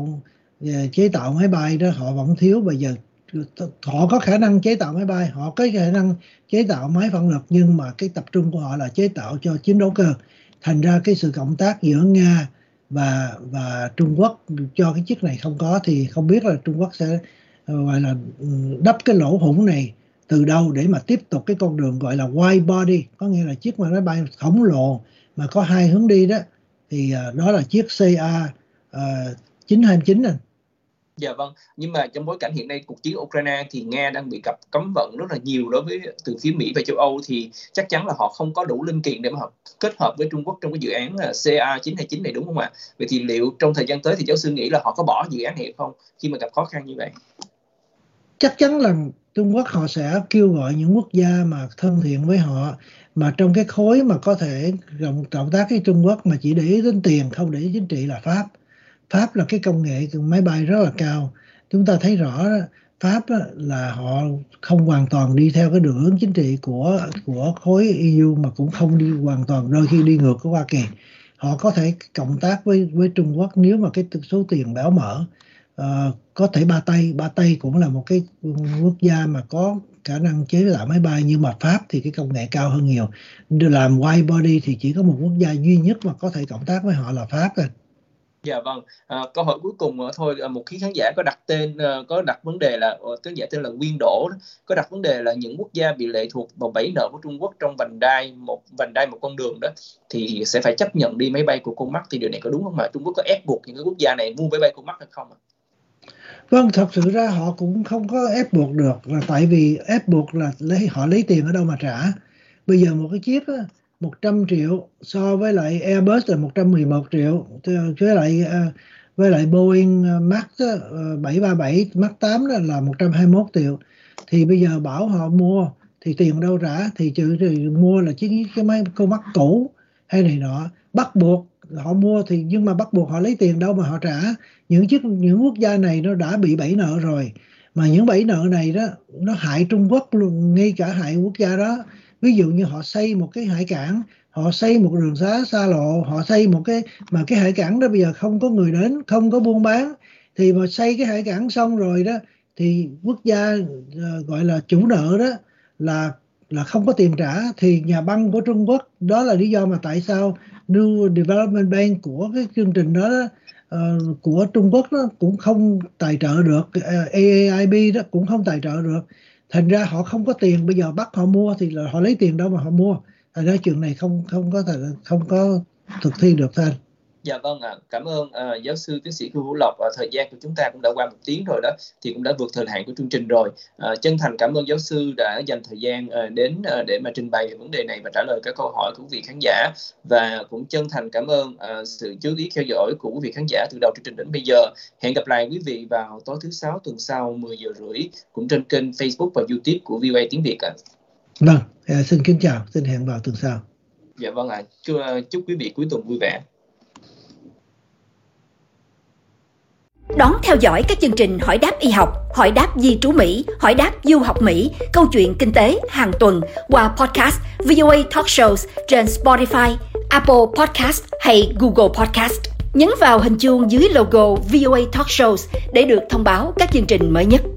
chế tạo máy bay đó, họ vẫn thiếu. Bây giờ họ có khả năng chế tạo máy bay, họ có khả năng chế tạo máy phản lực, nhưng mà cái tập trung của họ là chế tạo cho chiến đấu cơ. Thành ra cái sự cộng tác giữa Nga và Trung Quốc cho cái chiếc này không có, thì không biết là Trung Quốc sẽ gọi là đắp cái lỗ hổng này từ đâu để mà tiếp tục cái con đường gọi là wide body, có nghĩa là chiếc máy bay khổng lồ mà có hai hướng đi đó, thì đó là chiếc CA929 này. Dạ vâng, nhưng mà trong bối cảnh hiện nay cuộc chiến Ukraine thì Nga đang bị gặp cấm vận rất là nhiều đối với từ phía Mỹ và châu Âu, thì chắc chắn là họ không có đủ linh kiện để mà họ kết hợp với Trung Quốc trong cái dự án CA929 này, đúng không ạ? Vậy thì liệu trong thời gian tới thì giáo sư nghĩ là họ có bỏ dự án này hay không khi mà gặp khó khăn như vậy? Chắc chắn là Trung Quốc họ sẽ kêu gọi những quốc gia mà thân thiện với họ, mà trong cái khối mà có thể cộng tác với Trung Quốc mà chỉ để ý đến tiền không để ý chính trị là Pháp. Pháp là cái công nghệ máy bay rất là cao. Chúng ta thấy rõ Pháp là họ không hoàn toàn đi theo cái đường hướng chính trị của khối EU, mà cũng không đi hoàn toàn, đôi khi đi ngược với Hoa Kỳ. Họ có thể cộng tác với Trung Quốc nếu mà cái số tiền béo mở. có thể Ba Tây cũng là một cái quốc gia mà có khả năng chế tạo máy bay, nhưng mà Pháp thì cái công nghệ cao hơn nhiều. Làm wide body thì chỉ có một quốc gia duy nhất mà có thể cộng tác với họ là Pháp thôi. Dạ vâng. Câu hỏi cuối cùng thôi, một khán giả có đặt vấn đề là khán giả tên là Nguyên Đỗ có đặt vấn đề là những quốc gia bị lệ thuộc vào bẫy nợ của Trung Quốc trong vành đai một con đường đó thì sẽ phải chấp nhận đi máy bay của con mắt, thì điều này có đúng không ạ? Trung Quốc có ép buộc những cái quốc gia này mua máy bay con mắt hay không ạ? Vâng, thật sự ra họ cũng không có ép buộc được, là tại vì ép buộc là họ lấy tiền ở đâu mà trả. Bây giờ một cái chiếc 100 triệu so với lại Airbus là 111 triệu, với lại Boeing Max 737 Max 8 đó là 121 triệu. Thì bây giờ bảo họ mua thì tiền đâu trả, thì mua là cái máy con mắt cũ hay này nọ, bắt buộc họ mua thì, nhưng mà bắt buộc họ lấy tiền đâu mà họ trả. Những quốc gia này nó đã bị bẫy nợ rồi, mà những bẫy nợ này đó nó hại Trung Quốc luôn, ngay cả hại quốc gia đó. Ví dụ như họ xây một cái hải cảng, họ xây một đường xa lộ, họ xây một cái, mà cái hải cảng đó bây giờ không có người đến, không có buôn bán, thì mà xây cái hải cảng xong rồi đó thì quốc gia gọi là chủ nợ đó là không có tiền trả, thì nhà băng của Trung Quốc, đó là lý do mà tại sao New Development Bank của cái chương trình đó, của Trung Quốc đó cũng không tài trợ được, AAIB đó cũng không tài trợ được. Thành ra họ không có tiền, bây giờ bắt họ mua thì là họ lấy tiền đâu mà họ mua. Thành ra chuyện này không có thực thi được thôi. Dạ vâng ạ, cảm ơn giáo sư tiến sĩ Khương Hữu Lộc. Thời gian của chúng ta cũng đã qua 1 tiếng rồi đó, thì cũng đã vượt thời hạn của chương trình rồi. Chân thành cảm ơn giáo sư đã dành thời gian đến để mà trình bày vấn đề này và trả lời các câu hỏi của quý vị khán giả. Và cũng chân thành cảm ơn sự chú ý theo dõi của quý vị khán giả từ đầu chương trình đến bây giờ. Hẹn gặp lại quý vị vào tối thứ 6 tuần sau 10 giờ rưỡi cũng trên kênh Facebook và YouTube của VOA Tiếng Việt ạ. Vâng, xin kính chào, xin hẹn vào tuần sau. Dạ vâng ạ, chúc quý vị cuối tuần vui vẻ. Đón theo dõi các chương trình Hỏi đáp y học, Hỏi đáp di trú Mỹ, Hỏi đáp du học Mỹ, Câu chuyện kinh tế hàng tuần qua podcast VOA Talk Shows trên Spotify, Apple Podcast hay Google Podcast. Nhấn vào hình chuông dưới logo VOA Talk Shows để được thông báo các chương trình mới nhất.